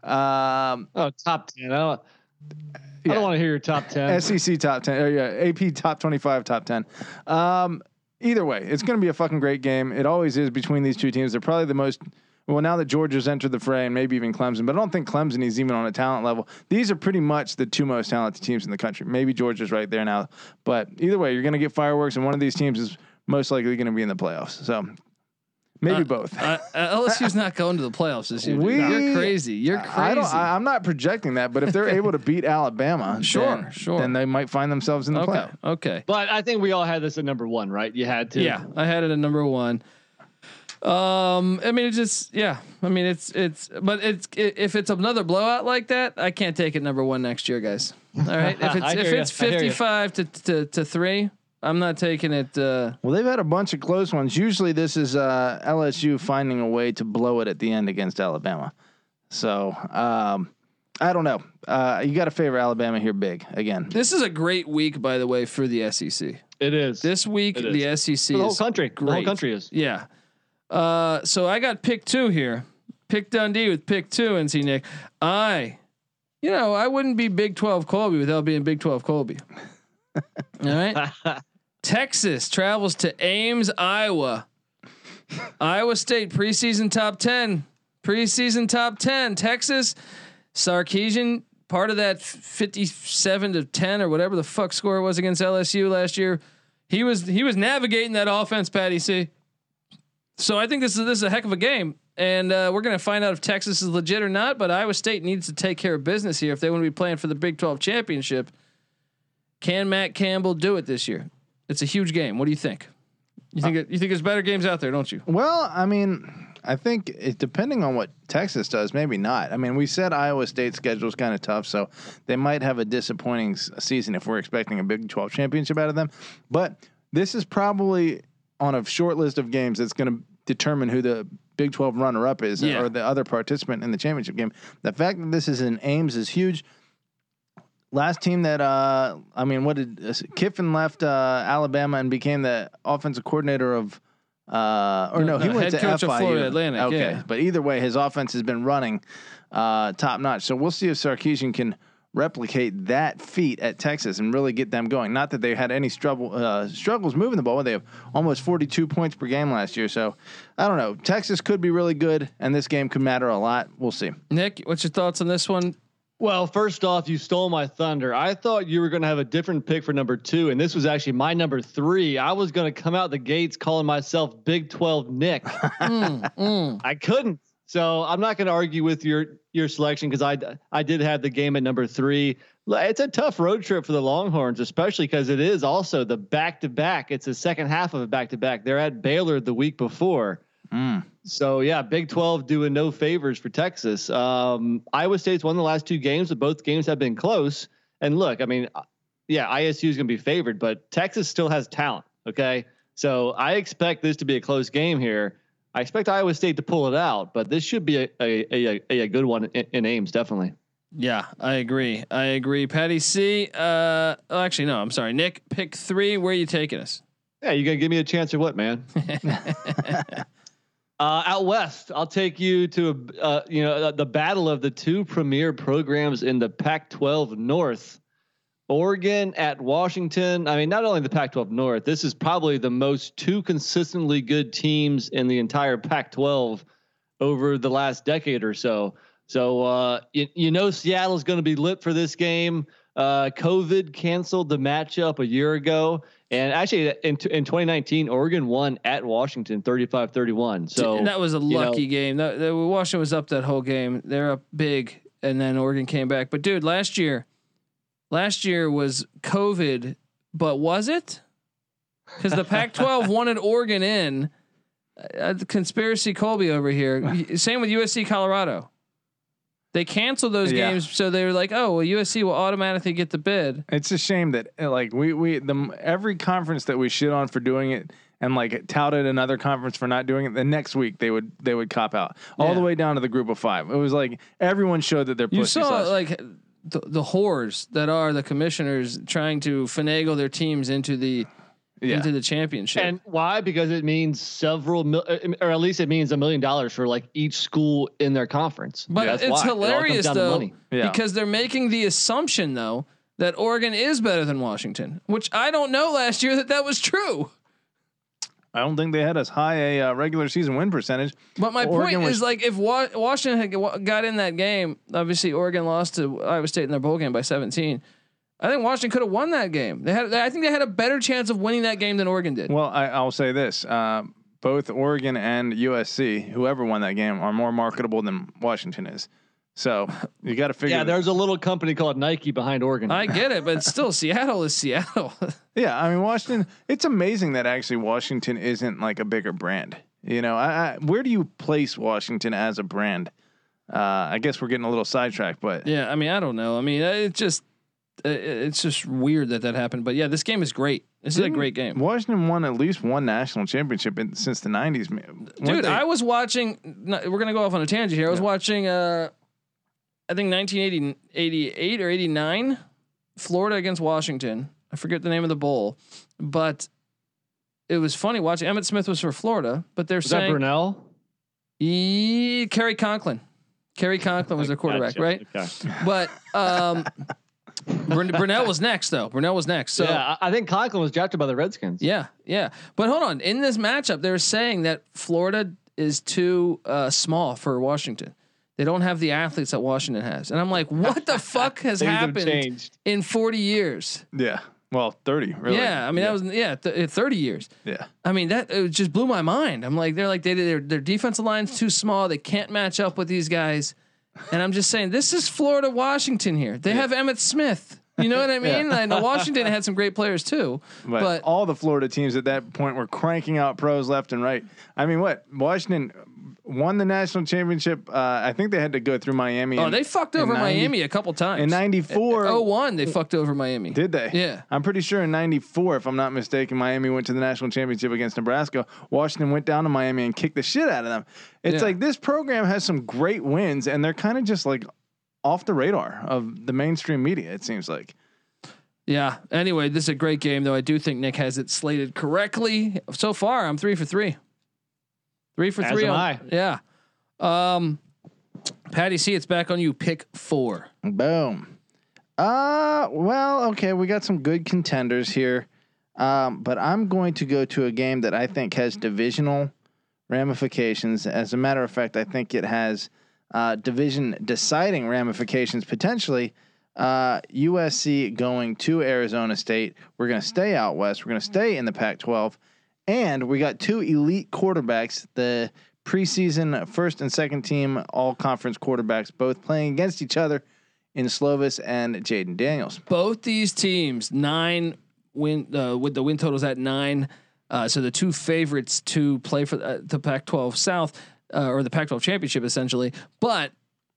um, Oh, top ten. I don't, I Yeah. don't want to hear your top ten. S E C top ten, or yeah, A P top twenty-five, top ten. Um, either way, it's going to be a fucking great game. It always is between these two teams. They're probably the most. Well, now that Georgia's entered the fray, and maybe even Clemson, but I don't think Clemson is even on a talent level. These are pretty much the two most talented teams in the country. Maybe Georgia's right there now, but either way, you're going to get fireworks, and one of these teams is most likely going to be in the playoffs. So maybe Uh, both. Uh, L S U's not going to the playoffs this year. dude. We- You're crazy. You're crazy. I don't. I, I'm not projecting that, but if they're able to beat Alabama, Sure, then, sure. then they might find themselves in the okay. playoff. Okay. But I think we all had this at number one, right? You had to. Yeah, I had it at number one. Um, I mean, it's just yeah. I mean, it's it's, but it's i- if it's another blowout like that, I can't take it number one next year, guys. All right, if it's I if hear ya. it's I hear ya. fifty-five to, to to three, I'm not taking it. Uh, Well, they've had a bunch of close ones. Usually, this is uh, L S U finding a way to blow it at the end against Alabama. So um, I don't know. Uh, you got to favor Alabama here big again. this is a great week, by the way, for the S E C. It is. This week, It is. the S E C For the whole is country. The whole great. country is. Yeah. Uh, so I got pick two here. Pick Dundee with pick two, N C Nick. I, you know, I wouldn't be Big twelve Colby without being Big twelve Colby. All right. Texas travels to Ames, Iowa. Iowa State preseason top ten. Preseason top ten. Texas, Sarkisian, part of that fifty-seven to ten or whatever the fuck score was against L S U last year. he was he was navigating that offense, Patty C. So I think this is this is a heck of a game, and uh, we're gonna find out if Texas is legit or not. But Iowa State needs to take care of business here if they want to be playing for the Big twelve championship. Can Matt Campbell do it this year? It's a huge game. What do you think? You think uh, it, you think there's better games out there, don't you? Well, I mean, I think it, depending on what Texas does, maybe not. I mean, we said Iowa State's schedule is kind of tough, so they might have a disappointing season if we're expecting a Big twelve championship out of them. But this is probably on a short list of games that's going to determine who the Big twelve runner-up is yeah. or the other participant in the championship game. The fact that this is in Ames is huge. Last team that uh, I mean, what did uh, Kiffin left uh, Alabama and became the offensive coordinator of, uh, or no, no he no, went to F I U. Florida Atlantic. Okay, yeah. But either way, his offense has been running uh, top notch. So we'll see if Sarkisian can replicate that feat at Texas and really get them going. Not that they had any struggle uh, struggles moving the ball. They have almost forty-two points per game last year. So I don't know. Texas could be really good, and this game could matter a lot. We'll see. Nick, what's your thoughts on this one? Well, first off, you stole my thunder. I thought you were going to have a different pick for number two, and this was actually my number three. I was going to come out the gates calling myself Big twelve Nick. mm, mm. I couldn't, so I'm not going to argue with your your selection because I I did have the game at number three. It's a tough road trip for the Longhorns, especially because it is also the back to back. It's the second half of a back to back. They're at Baylor the week before. Mm. So yeah, Big twelve doing no favors for Texas. Um, Iowa State's won the last two games, but both games have been close. And look, I mean, yeah, I S U is going to be favored, but Texas still has talent. Okay, so I expect this to be a close game here. I expect Iowa State to pull it out, but this should be a a a, a good one in, in Ames, definitely. Yeah, I agree. I agree. Patty C. Uh, oh, actually, no, I'm sorry. Nick, pick three. Where are you taking us? Yeah, you gonna give me a chance or what, man? Uh, out west, I'll take you to uh, you know the battle of the two premier programs in the Pac twelve North, Oregon at Washington. I mean, not only the Pac twelve North, this is probably the most two consistently good teams in the entire Pac twelve over the last decade or so. So uh, you, you know Seattle's going to be lit for this game. Uh, COVID canceled the matchup a year ago. And actually, in in twenty nineteen, Oregon won at Washington, thirty-five thirty-one. So and that was a lucky you know, game. That, that, Washington was up that whole game. They're up big, and then Oregon came back. But dude, last year, last year was COVID, but was it? Because the Pac twelve wanted Oregon in. Uh, the conspiracy Colby over here. Same with U S C Colorado. They canceled those yeah. games, so they were like, "Oh, well, U S C will automatically get the bid." It's a shame that like we we the every conference that we shit on for doing it and like touted another conference for not doing it, the next week they would they would cop out all yeah. the way down to the group of five. It was like everyone showed that they're pussy. You saw sauce. like the, the whores that are the commissioners trying to finagle their teams into the. Yeah. Into the championship. And why? Because it means several mil, or at least it means a million dollars for like each school in their conference. But yeah, it's why. hilarious it though, yeah. because they're making the assumption though that Oregon is better than Washington, which I don't know last year that that was true. I don't think they had as high a uh, regular season win percentage. But my Oregon point was, is like if Wa- Washington had got in that game, obviously Oregon lost to Iowa State in their bowl game by seventeen. I think Washington could have won that game. They had, I think they had a better chance of winning that game than Oregon did. Well, I, I'll say this: uh, both Oregon and U S C, whoever won that game, are more marketable than Washington is. So you got to figure. Yeah, there's a little company called Nike behind Oregon. I get it, but still, Seattle is Seattle. Yeah, I mean Washington. It's amazing that actually Washington isn't like a bigger brand. You know, I, I, where do you place Washington as a brand? Uh, I guess we're getting a little sidetracked, but yeah, I mean, I don't know. I mean, it just. It's just weird that that happened, but yeah, this game is great. This Didn't is a great game. Washington won at least one national championship in, since the nineties. Dude, they, I was watching. We're gonna go off on a tangent here. I was yeah. watching. Uh, I think nineteen eighty, eighty-eight or eighty-nine, Florida against Washington. I forget the name of the bowl, but it was funny watching. Emmitt Smith was for Florida, but they're was saying that Brunell. E, Kerry Conklin. Kerry Conklin was their quarterback, gotcha. right? Okay. But um. Brunell was next though. Brunell was next. So yeah, I think Conklin was drafted by the Redskins. Yeah, yeah. But hold on. In this matchup, they're saying that Florida is too uh, small for Washington. They don't have the athletes that Washington has. And I'm like, what the fuck has happened in forty years? Yeah. Well, thirty. Really. Yeah, I mean yeah. that was yeah th- thirty years. Yeah. I mean that it just blew my mind. I'm like they're like they their their defensive line's too small. They can't match up with these guys. And I'm just saying this is Florida Washington here. They yeah. have Emmitt Smith. You know what I mean? yeah. I know Washington had some great players too, but, but all the Florida teams at that point were cranking out pros left and right. I mean, what Washington won the national championship. Uh, I think they had to go through Miami. Oh, in, they fucked over ninety, Miami a couple times. In ninety-four. oh one, they fucked over Miami. Did they? Yeah. I'm pretty sure in ninety-four, if I'm not mistaken, Miami went to the national championship against Nebraska. Washington went down to Miami and kicked the shit out of them. It's yeah. like this program has some great wins, and they're kind of just like off the radar of the mainstream media, it seems like. Yeah. Anyway, this is a great game, though. I do think Nick has it slated correctly. So far, I'm three for three. Three for As three. am on, I. Yeah. Um, Patty C, it's back on you. Pick four. Boom. Uh, well, okay. We got some good contenders here. Um, but I'm going to go to a game that I think has divisional ramifications. As a matter of fact, I think it has uh, division deciding ramifications potentially. Uh, U S C going to Arizona State. We're going to stay out west. We're going to stay in the Pac twelve. And we got two elite quarterbacks, the preseason first and second team all conference quarterbacks, both playing against each other in Slovis and Jaden Daniels. Both these teams, nine win uh, with the win totals at nine. Uh, so the two favorites to play for uh, the Pac twelve South uh, or the Pac twelve championship, essentially. But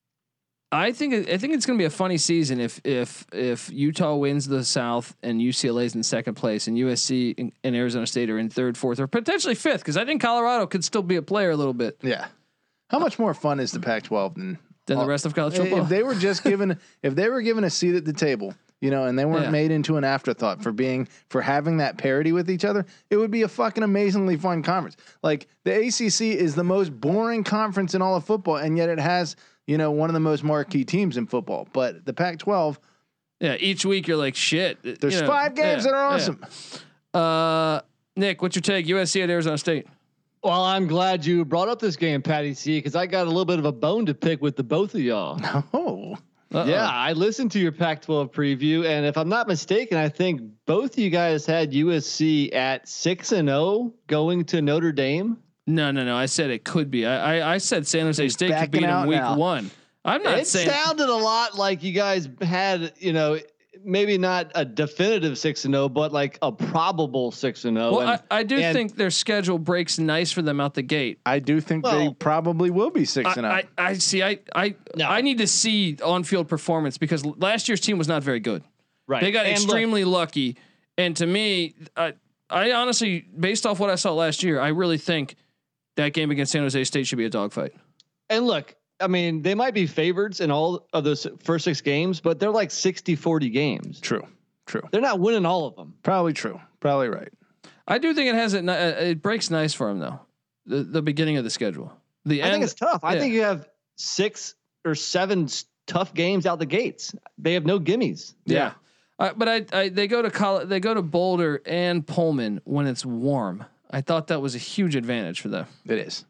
I think I think it's going to be a funny season if if if Utah wins the South and U C L A is in second place and U S C and, and Arizona State are in third, fourth, or potentially fifth. Because I think Colorado could still be a player a little bit. Yeah. How much more fun is the Pac twelve than than the rest of college football? If they were just given if they were given a seat at the table, you know, and they weren't yeah. made into an afterthought for being for having that parity with each other, it would be a fucking amazingly fun conference. Like the A C C is the most boring conference in all of football, and yet it has, you know, one of the most marquee teams in football. But the Pac twelve, yeah, each week you're like shit. There's you know, five games yeah, that are awesome. Yeah. Uh, Nick, what's your take? U S C at Arizona State. Well, I'm glad you brought up this game, Patty C, because I got a little bit of a bone to pick with the both of y'all. Oh, Uh-oh. Yeah, I listened to your Pac twelve preview, and if I'm not mistaken, I think both of you guys had U S C at six and zero going to Notre Dame. No, no, no. I said it could be. I I, I said San Jose State could beat them week now. one. I'm not it saying it sounded a lot like you guys had, you know, maybe not a definitive six and zero, but like a probable six and zero. Well, and, I, I do think their schedule breaks nice for them out the gate. I do think well, they probably will be six and zero. I, I, I see. I I no. I need to see on-field performance because last year's team was not very good. Right, they got and extremely look, lucky, and to me, I, I honestly, based off what I saw last year, I really think that game against San Jose State should be a dogfight. And look, I mean, they might be favorites in all of those first six games, but they're like sixty forty games. True. True. They're not winning all of them. Probably true. Probably right. I do think it has it. It breaks nice for them though. The the beginning of the schedule. The I end, think it's tough. Yeah. I think you have six or seven tough games out the gates. They have no gimmies. Yeah. yeah. Uh, but I, I they go to Col- they go to Boulder and Pullman when it's warm. I thought that was a huge advantage for them. It is.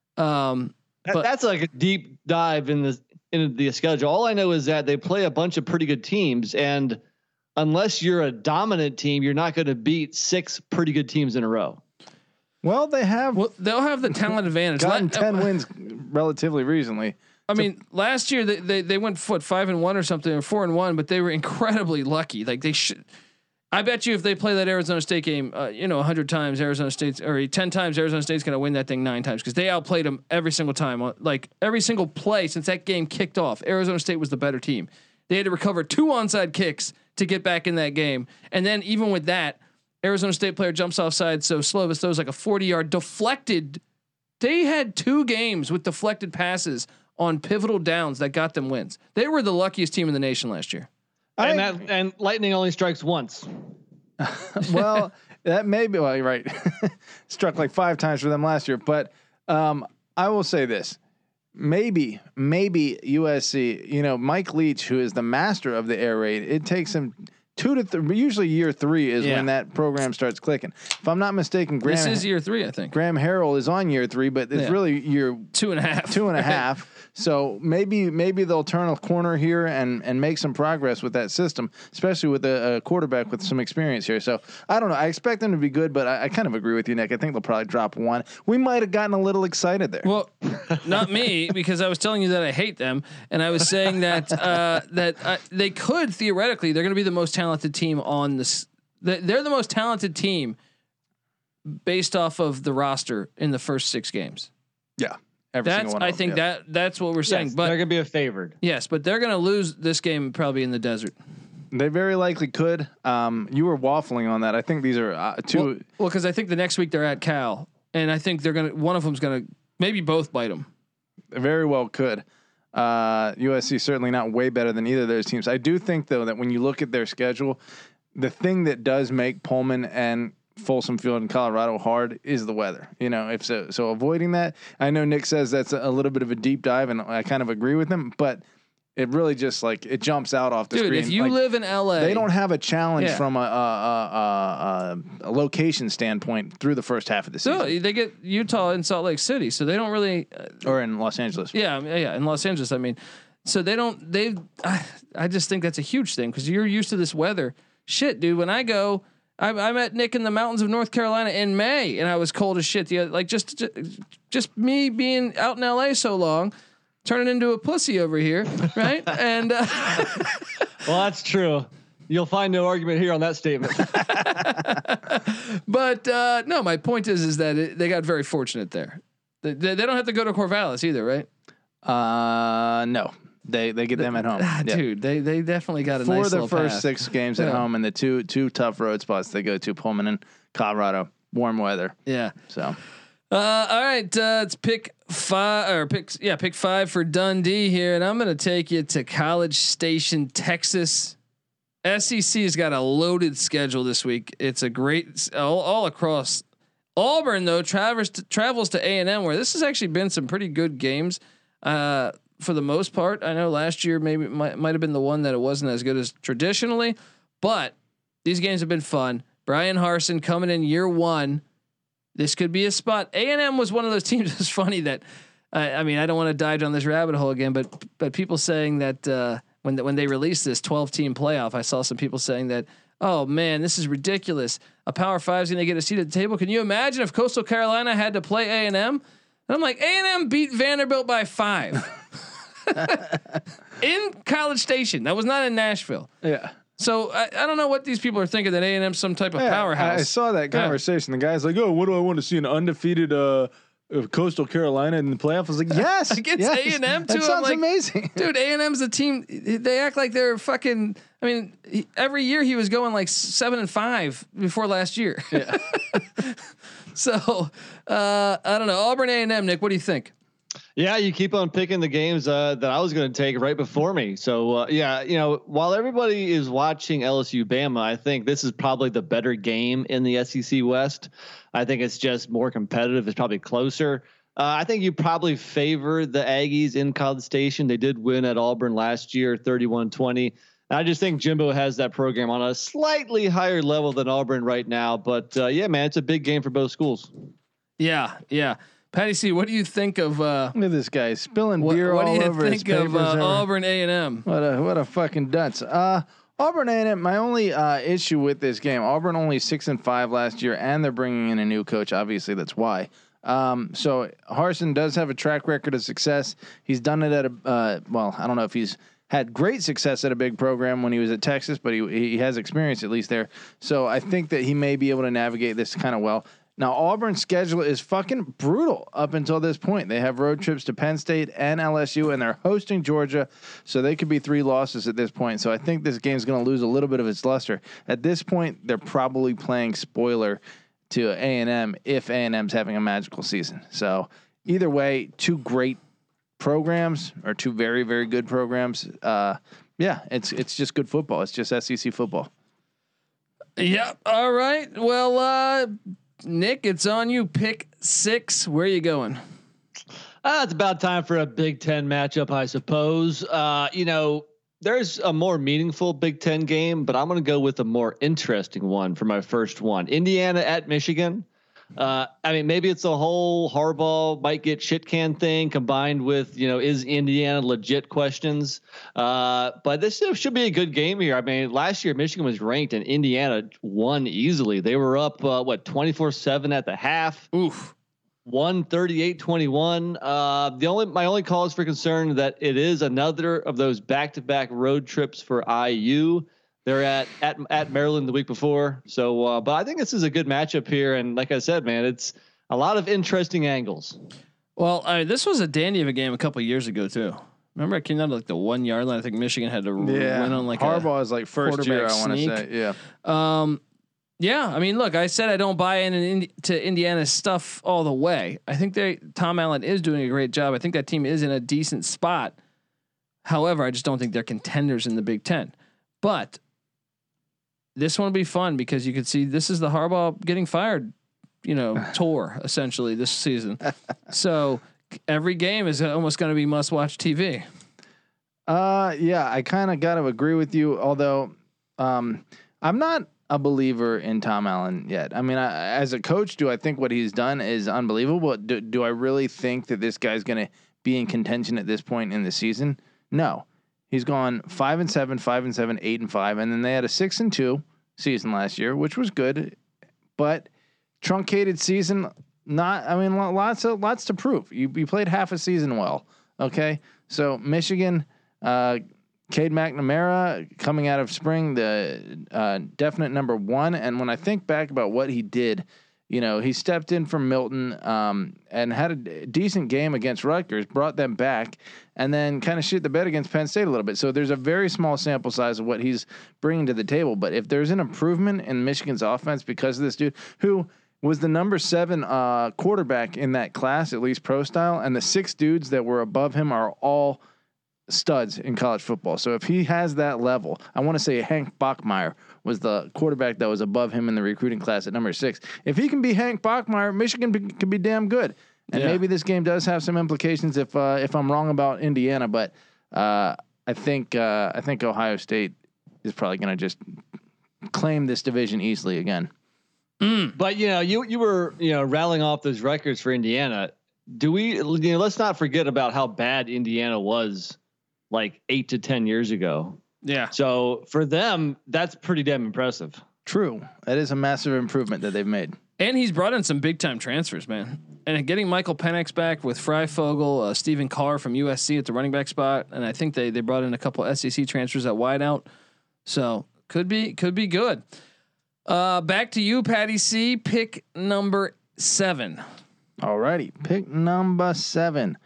Um, that, but that's like a deep dive in the in the schedule. All I know is that they play a bunch of pretty good teams, and unless you're a dominant team, you're not going to beat six pretty good teams in a row. Well, they have. Well, they'll have the talent advantage. Gotten ten wins relatively recently. I mean, last year they, they they went foot five and one or something, or four and one, but they were incredibly lucky. Like they should. I bet you if they play that Arizona State game, uh, you know, a hundred times, Arizona State's or ten times, Arizona State's going to win that thing nine times because they outplayed them every single time. Like every single play since that game kicked off, Arizona State was the better team. They had to recover two onside kicks to get back in that game, and then even with that, Arizona State player jumps offside, so Slovis throws like a forty-yard deflected. They had two games with deflected passes on pivotal downs that got them wins. They were the luckiest team in the nation last year. And I, that and lightning only strikes once. Well, that may be well, you're right. Struck like five times for them last year, but um, I will say this: maybe, maybe U S C. You know, Mike Leach, who is the master of the air raid, it takes him two to three. Usually year three is Yeah. when that program starts clicking. If I'm not mistaken, Graham, This is year three, I think. Graham Harrell is on year three, but it's Yeah. really year Two and a half. two and a half. So maybe maybe they'll turn a corner here and and make some progress with that system, especially with a, a quarterback with some experience here. So I don't know. I expect them to be good, but I, I kind of agree with you, Nick. I think they'll probably drop one. We might have gotten a little excited there. Well, not me, because I was telling you that I hate them, and I was saying that uh, that uh, they could theoretically, they're going to be the most talented team on this. They're the most talented team based off of the roster in the first six games. Yeah, every That's single one. I of them, think yeah. that that's what we're saying. Yes, but they're gonna be a favored. yes, but they're going to lose this game probably in the desert. They very likely could. Um, you were waffling on that. I think these are uh, two. Well, because I think the next week they're at Cal, and I think they're going to. One of them's going to maybe both bite them. Very well could. Uh, U S C certainly not way better than either of those teams. I do think though that when you look at their schedule, the thing that does make Pullman and Folsom Field in Colorado hard is the weather. You know, if so, so avoiding that. I know Nick says that's a little bit of a deep dive, and I kind of agree with him, but it really just like it jumps out off the Dude, screen. if you like, live in L A, they don't have a challenge Yeah. from a, a, a, a, a location standpoint through the first half of the season, so they get Utah and Salt Lake City, so they don't really. Uh, or in Los Angeles. yeah, yeah, in Los Angeles. I mean, so they don't. They. I, I just think that's a huge thing because you're used to this weather. Shit, dude. When I go, I, I met Nick in the mountains of North Carolina in May, and I was cold as shit. The like just, just, just me being out in L A so long, turning into a pussy over here, right? and uh, Well, that's true. You'll find no argument here on that statement. but uh, no, my point is, is that it, they got very fortunate there. They, they, they don't have to go to Corvallis either, right? Uh, no, they they get them at home, Ah, Yeah. dude. They they definitely got a For nice the little first path. six games at Yeah. home and the two two tough road spots they go to, Pullman and Colorado, warm weather. Yeah. So Uh, all right, uh, it's pick five or pick yeah pick five for Dundee here, and I'm gonna take you to College Station, Texas. S E C has got a loaded schedule this week. It's a great all, all across. Auburn though travels to, travels to A and M, where this has actually been some pretty good games uh, for the most part. I know last year maybe might might have been the one that it wasn't as good as traditionally, but these games have been fun. Brian Harsin coming in year one. This could be a spot. A and M was one of those teams. It's funny that, uh, I mean, I don't want to dive down this rabbit hole again, but but people saying that uh, when the, when they released this twelve team playoff, I saw some people saying that, oh man, this is ridiculous. A Power Five is going to get a seat at the table. Can you imagine if Coastal Carolina had to play A and M? And I'm like, A and M beat Vanderbilt by five in College Station. That was not in Nashville. yeah, So I, I don't know what these people are thinking that A and M's some type of yeah powerhouse. I, I saw that Yeah. conversation. The guy's like, "Oh, what do I want to see? An undefeated uh, uh, Coastal Carolina in the playoff?" I was like, "Yes, Against yes. A and M too. That I'm sounds like, amazing." Dude, A and M's a team. They act like they're fucking. I mean, he, every year he was going like seven and five before last year. Yeah. So uh, I don't know. Auburn, A and M. Nick, what do you think? Yeah, you keep on picking the games uh, that I was going to take right before me. So uh, yeah, you know, while everybody is watching L S U Bama, I think this is probably the better game in the S E C West. I think it's just more competitive. It's probably closer. Uh, I think you probably favor the Aggies in College Station. They did win at Auburn last year, thirty-one twenty. I just think Jimbo has that program on a slightly higher level than Auburn right now. But uh, yeah, man, it's a big game for both schools. Yeah, yeah. Patty C, what do you think of uh, Look at this guy spilling what, beer what do all you over his think papers. of uh, everywhere. Auburn, A and M? What a what a fucking dunce. Uh, Auburn A and M. My only uh, issue with this game, Auburn only six and five last year, and they're bringing in a new coach. Obviously, that's why. Um, so Harsin does have a track record of success. He's done it at a uh, well, I don't know if he's had great success at a big program when he was at Texas, but he he has experience at least there. So I think that he may be able to navigate this kind of well. Now, Auburn's schedule is fucking brutal up until this point. They have road trips to Penn State and L S U, and they're hosting Georgia, so they could be three losses at this point. So I think this game's going to lose a little bit of its luster. At this point, they're probably playing spoiler to A and M if A and M's having a magical season. So either way, two great programs or two very, very good programs. Uh, yeah, it's it's just good football. It's just S E C football. Yep. All right. Well, uh, Nick, it's on you. Pick six. Where are you going? Uh, it's about time for a Big Ten matchup, I suppose. Uh, you know, there's a more meaningful Big Ten game, but I'm going to go with a more interesting one for my first one. Indiana at Michigan. Uh, I mean, maybe it's a whole Harbaugh might get shit can thing combined with, you know, is Indiana legit questions. Uh, but this should be a good game here. I mean, last year Michigan was ranked and Indiana won easily. They were up, uh, what, twenty-four seven at the half. Oof. one thirty-eight twenty-one. Uh, the only, my only cause for concern that it is another of those back-to-back road trips for I U. They're at, at, at Maryland the week before. So, uh, but I think this is a good matchup here. And like I said, man, it's a lot of interesting angles. Well, uh, this was a dandy of a game a couple of years ago too. Remember, I came down to like the one yard line. I think Michigan had to yeah. win on like Harbaugh is like first year. I want to say, yeah. Um, yeah. I mean, look, I said I don't buy in, in to Indiana's stuff all the way. I think they Tom Allen is doing a great job. I think that team is in a decent spot. However, I just don't think they're contenders in the Big Ten. But this one will be fun because you could see this is the Harbaugh getting fired, you know, tour essentially this season. So every game is almost going to be must watch T V. Uh, yeah, I kind of got to agree with you. Although, um, I'm not a believer in Tom Allen yet. I mean, I, as a coach, do I think what he's done is unbelievable? Do, do I really think that this guy's going to be in contention at this point in the season? No. He's gone five and seven, five and seven, eight and five, and then they had a six and two season last year, which was good, but truncated season. Not, I mean, lots of lots to prove. You you played half a season well, okay. So Michigan, uh, Cade McNamara coming out of spring, the uh, definite number one. And when I think back about what he did, you know, he stepped in for Milton um, and had a d- decent game against Rutgers, brought them back, and then kind of shit the bed against Penn State a little bit. So there's a very small sample size of what he's bringing to the table. But if there's an improvement in Michigan's offense because of this dude who was the number seven uh, quarterback in that class, at least pro style, and the six dudes that were above him are all studs in college football. So if he has that level, I want to say Hank Bachmeier was the quarterback that was above him in the recruiting class at number six. If he can be Hank Bachmeier, Michigan be, can be damn good. And yeah. maybe this game does have some implications if uh, if I'm wrong about Indiana, but uh, I think uh, I think Ohio State is probably going to just claim this division easily again. Mm. But you know, you you were you know rattling off those records for Indiana. Do we? You know, let's not forget about how bad Indiana was like eight to ten years ago. Yeah. So for them, that's pretty damn impressive. True. That is a massive improvement that they've made. And he's brought in some big time transfers, man. And getting Michael Penix back with Freifogel, uh, Stephen Carr from U S C at the running back spot, and I think they they brought in a couple S E C transfers at wideout. So could be could be good. Uh, back to you, Patty C. Pick number seven. Alrighty, pick number seven.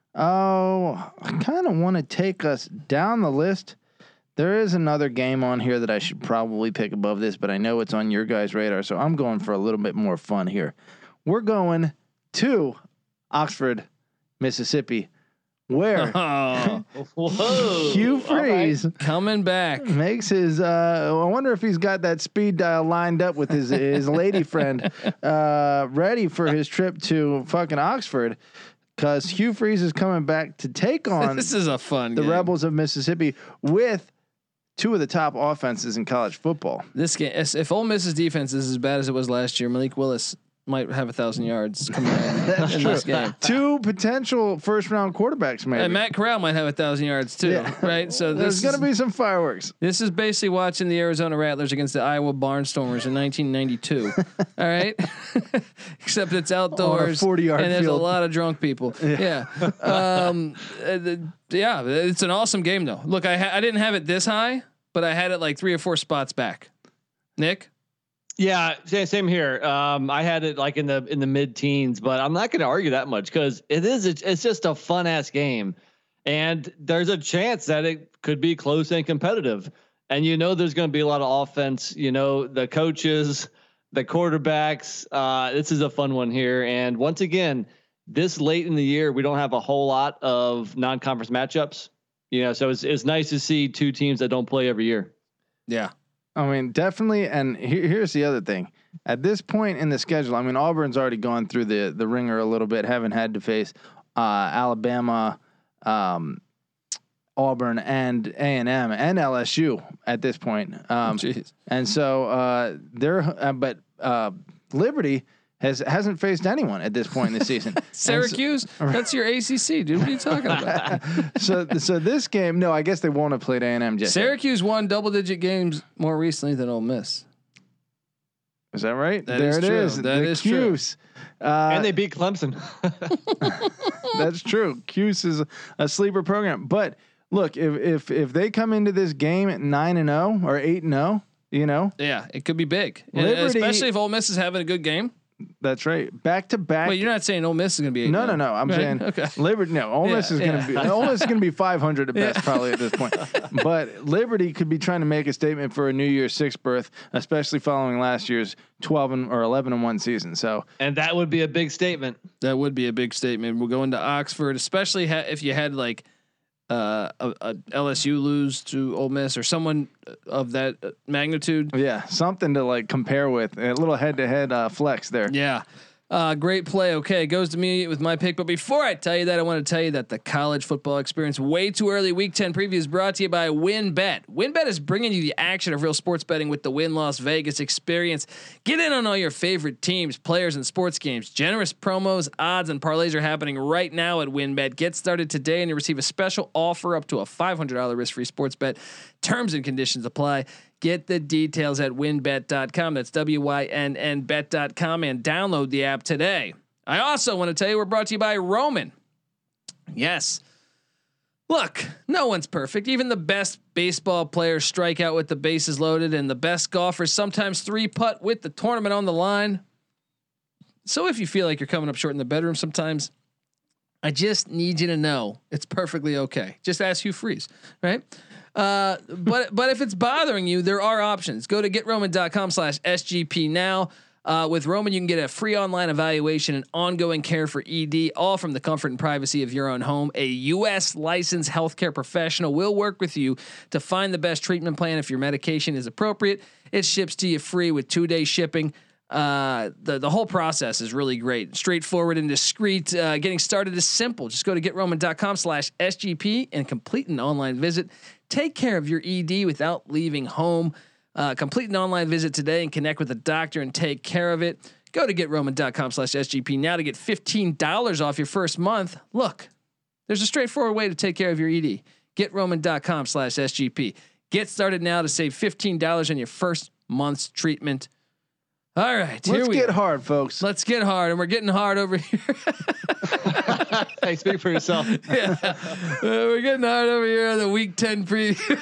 Oh, I kind of want to take us down the list. There is another game on here that I should probably pick above this, but I know it's on your guys' radar, so I'm going for a little bit more fun here. We're going to Oxford, Mississippi, where oh. Hugh Freeze right. coming back makes his. Uh, I wonder if he's got that speed dial lined up with his his lady friend, uh, ready for his trip to fucking Oxford. Because Hugh Freeze is coming back to take on this is a fun the game. Rebels of Mississippi with two of the top offenses in college football. This game, if Ole Miss's defense is as bad as it was last year, Malik Willis might have a thousand yards coming in, in this game. Two potential first round quarterbacks, maybe. And Matt Corral might have a thousand yards too, yeah. right? So there's going to be some fireworks. This is basically watching the Arizona Rattlers against the Iowa Barnstormers in nineteen ninety-two. All right, except it's outdoors, forty yard and there's field. a lot of drunk people. Yeah, yeah. Um, uh, the, yeah, it's an awesome game though. Look, I ha- I didn't have it this high, but I had it like three or four spots back. Nick. Yeah, same here. Um, I had it like in the in the mid teens, but I'm not going to argue that much because it is it's just a fun ass game, and there's a chance that it could be close and competitive. And you know, there's going to be a lot of offense. You know, the coaches, the quarterbacks. Uh, this is a fun one here. And once again, this late in the year, we don't have a whole lot of non-conference matchups. You know, so it's it's nice to see two teams that don't play every year. Yeah. I mean, definitely. And here, here's the other thing. At this point in the schedule, I mean, Auburn's already gone through the the ringer a little bit, haven't had to face uh, Alabama, um, Auburn and A and M and L S U at this point. Um, Jeez. and so uh, they're, uh, but uh, Liberty has hasn't faced anyone at this point in the season. Syracuse, so, that's your A C C, dude. What are you talking about? so, so this game, no, I guess they won't have played A and M just Syracuse yet. Won double-digit games more recently than Ole Miss. Is that right? That there is it true. is. That the is Cuse. true. Uh, and they beat Clemson. That's true. Cuse is a sleeper program. But look, if if if they come into this game at nine and zero or eight and zero, you know, yeah, it could be big, Liberty, especially if Ole Miss is having a good game. That's right. Back to back. Wait, you're not saying Ole Miss is going to be eight no, no, no. I'm right? saying okay. Liberty. No, Ole Miss yeah, is yeah. going to be Ole Miss is going to be five hundred at best yeah. probably at this point. But Liberty could be trying to make a statement for a New Year's Six berth, especially following last year's twelve and or eleven and one season. So, and that would be a big statement. That would be a big statement. We're going to Oxford, especially ha- if you had like uh, a, a L S U lose to Ole Miss or someone of that magnitude. Yeah, something to like compare with. A little head to head flex there. Yeah. Uh, great play. Okay, goes to me with my pick. But before I tell you that, I want to tell you that the college football experience way too early Week ten preview is brought to you by WynnBET. WynnBET is bringing you the action of real sports betting with the Wynn Las Vegas experience. Get in on all your favorite teams, players, and sports games. Generous promos, odds, and parlays are happening right now at WynnBET. Get started today and you receive a special offer up to a five hundred dollars risk-free sports bet. Terms and conditions apply. Get the details at wynn bet dot com. That's W Y N N bet dot com and download the app today. I also want to tell you we're brought to you by Roman. Yes. Look, no one's perfect. Even the best baseball players strike out with the bases loaded, and the best golfers sometimes three putt with the tournament on the line. So if you feel like you're coming up short in the bedroom sometimes, I just need you to know it's perfectly okay. Just ask Hugh Freeze, right? Uh, but but if it's bothering you, there are options. Go to get roman dot com slash S G P now. Uh, with Roman, you can get a free online evaluation and ongoing care for E D, all from the comfort and privacy of your own home. A U S licensed healthcare professional will work with you to find the best treatment plan if your medication is appropriate. It ships to you free with two-day shipping. Uh, the the whole process is really great, straightforward and discreet. Uh, getting started is simple. Just go to get roman dot com slash S G P and complete an online visit. Take care of your E D without leaving home. Uh, complete an online visit today and connect with a doctor and take care of it. Go to get roman dot com slash S G P now to get fifteen dollars off your first month. Look, there's a straightforward way to take care of your E D. get roman dot com slash S G P. Get started now to save fifteen dollars on your first month's treatment. All right, here let's we get are. hard, folks. Let's get hard, and we're getting hard over here. Hey, speak for yourself. Yeah, uh, we're getting hard over here on the Week ten preview.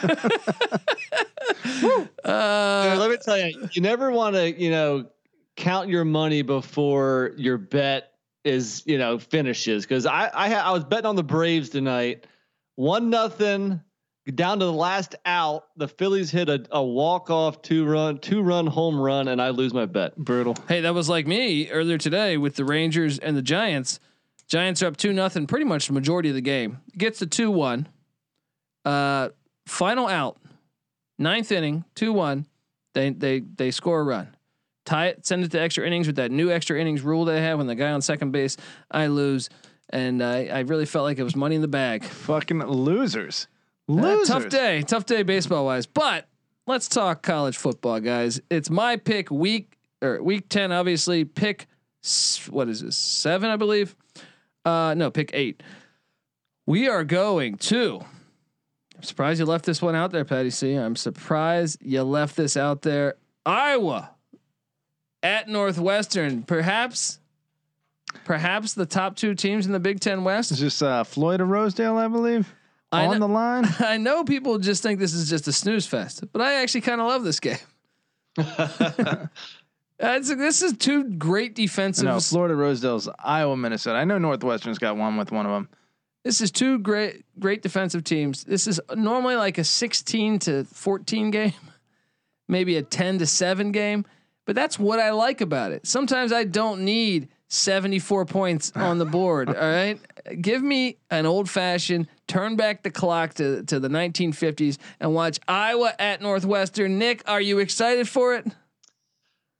uh, Dude, let me tell you, you never want to, you know, count your money before your bet is, you know, finishes. Because I, I, ha- I was betting on the Braves tonight, one nothing. Down to the last out, the Phillies hit a, a walk-off two-run, two-run home run, and I lose my bet. Brutal. Hey, that was like me earlier today with the Rangers and the Giants. Giants are up two nothing, pretty much the majority of the game. Gets to two one. Uh, final out, ninth inning, two one. They they they score a run, tie it, send it to extra innings with that new extra innings rule they have when the guy on second base. I lose, and I I really felt like it was money in the bag. Fucking losers. Uh, Losers. tough day, tough day baseball wise. But let's talk college football, guys. It's my pick week or week ten. Obviously, pick what is this seven, I believe. Uh, no, pick eight. We are going to. I'm surprised you left this one out there, Patty C. I'm surprised you left this out there. Iowa at Northwestern, perhaps. Perhaps the top two teams in the Big Ten West. It's just uh, Floyd of Rosedale, I believe. I on know, the line. I know people just think this is just a snooze fest, but I actually kind of love this game. uh, it's, this is two great defensive. No, Florida Rosedale's Iowa, Minnesota. I know Northwestern's got one with one of them. This is two great, great defensive teams. This is normally like a sixteen to fourteen game, maybe a ten to seven game, but that's what I like about it. Sometimes I don't need seventy-four points on the board. All right. Give me an old fashioned turn back the clock to, to the nineteen fifties and watch Iowa at Northwestern. Nick, are you excited for it?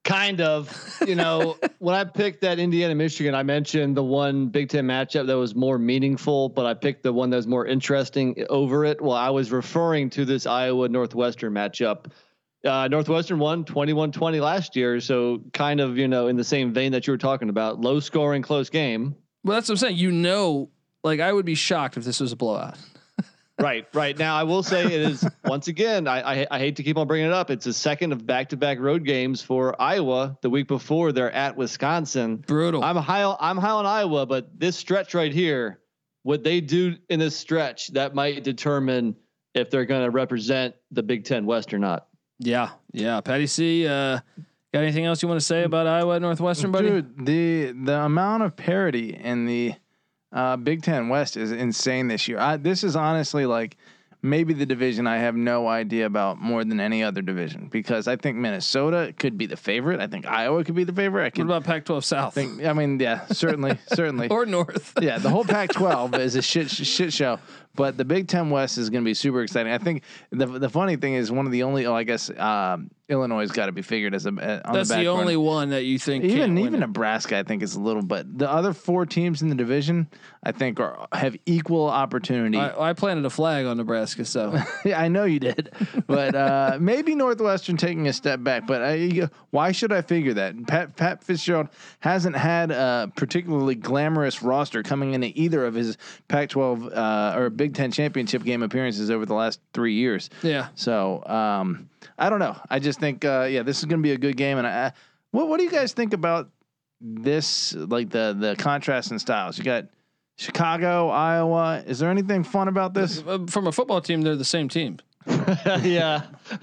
Kind of, you know, when I picked that Indiana Michigan, I mentioned the one Big Ten matchup that was more meaningful, but I picked the one that was more interesting over it. Well, I was referring to this Iowa Northwestern matchup. Uh, Northwestern won twenty-one twenty last year. So kind of, you know, in the same vein that you were talking about, low scoring, close game. Well, that's what I'm saying. You know, like I would be shocked if this was a blowout. Right, right. Now I will say it is once again. I, I I hate to keep on bringing it up. It's a second of back-to-back road games for Iowa. The week before they're at Wisconsin. Brutal. I'm high. I'm high on Iowa, but this stretch right here, what they do in this stretch, that might determine if they're going to represent the Big Ten West or not. Yeah, yeah. Patty C, uh, got anything else you want to say about Iowa Northwestern, buddy? Dude, the the amount of parity in the Uh, Big Ten West is insane this year. I, this is honestly like maybe the division I have no idea about more than any other division, because I think Minnesota could be the favorite. I think Iowa could be the favorite. I could What about Pac twelve South? think. I mean, yeah, certainly, certainly. Or North? Yeah, the whole Pac twelve is a shit shit show. But the Big Ten West is going to be super exciting. I think the the funny thing is one of the only. Oh, I guess um, Illinois has got to be figured as a. Uh, on That's the, the, back only burner. one that you think Even can't even win it. Nebraska, I think, is a little. But the other four teams in the division, I think, are have equal opportunity. I, I planted a flag on Nebraska, so Yeah, I know you did, but uh, maybe Northwestern taking a step back. But I, why should I figure that? Pat Pat Fitzgerald hasn't had a particularly glamorous roster coming into either of his Pac twelve uh, or Big Ten championship game appearances over the last three years. yeah. So um, I don't know. I just think, uh, yeah, this is going to be a good game. And I, what what do you guys think about this? Like the the contrast in styles. You got Chicago, Iowa. Is there anything fun about this? From a football team, they're the same team. Yeah.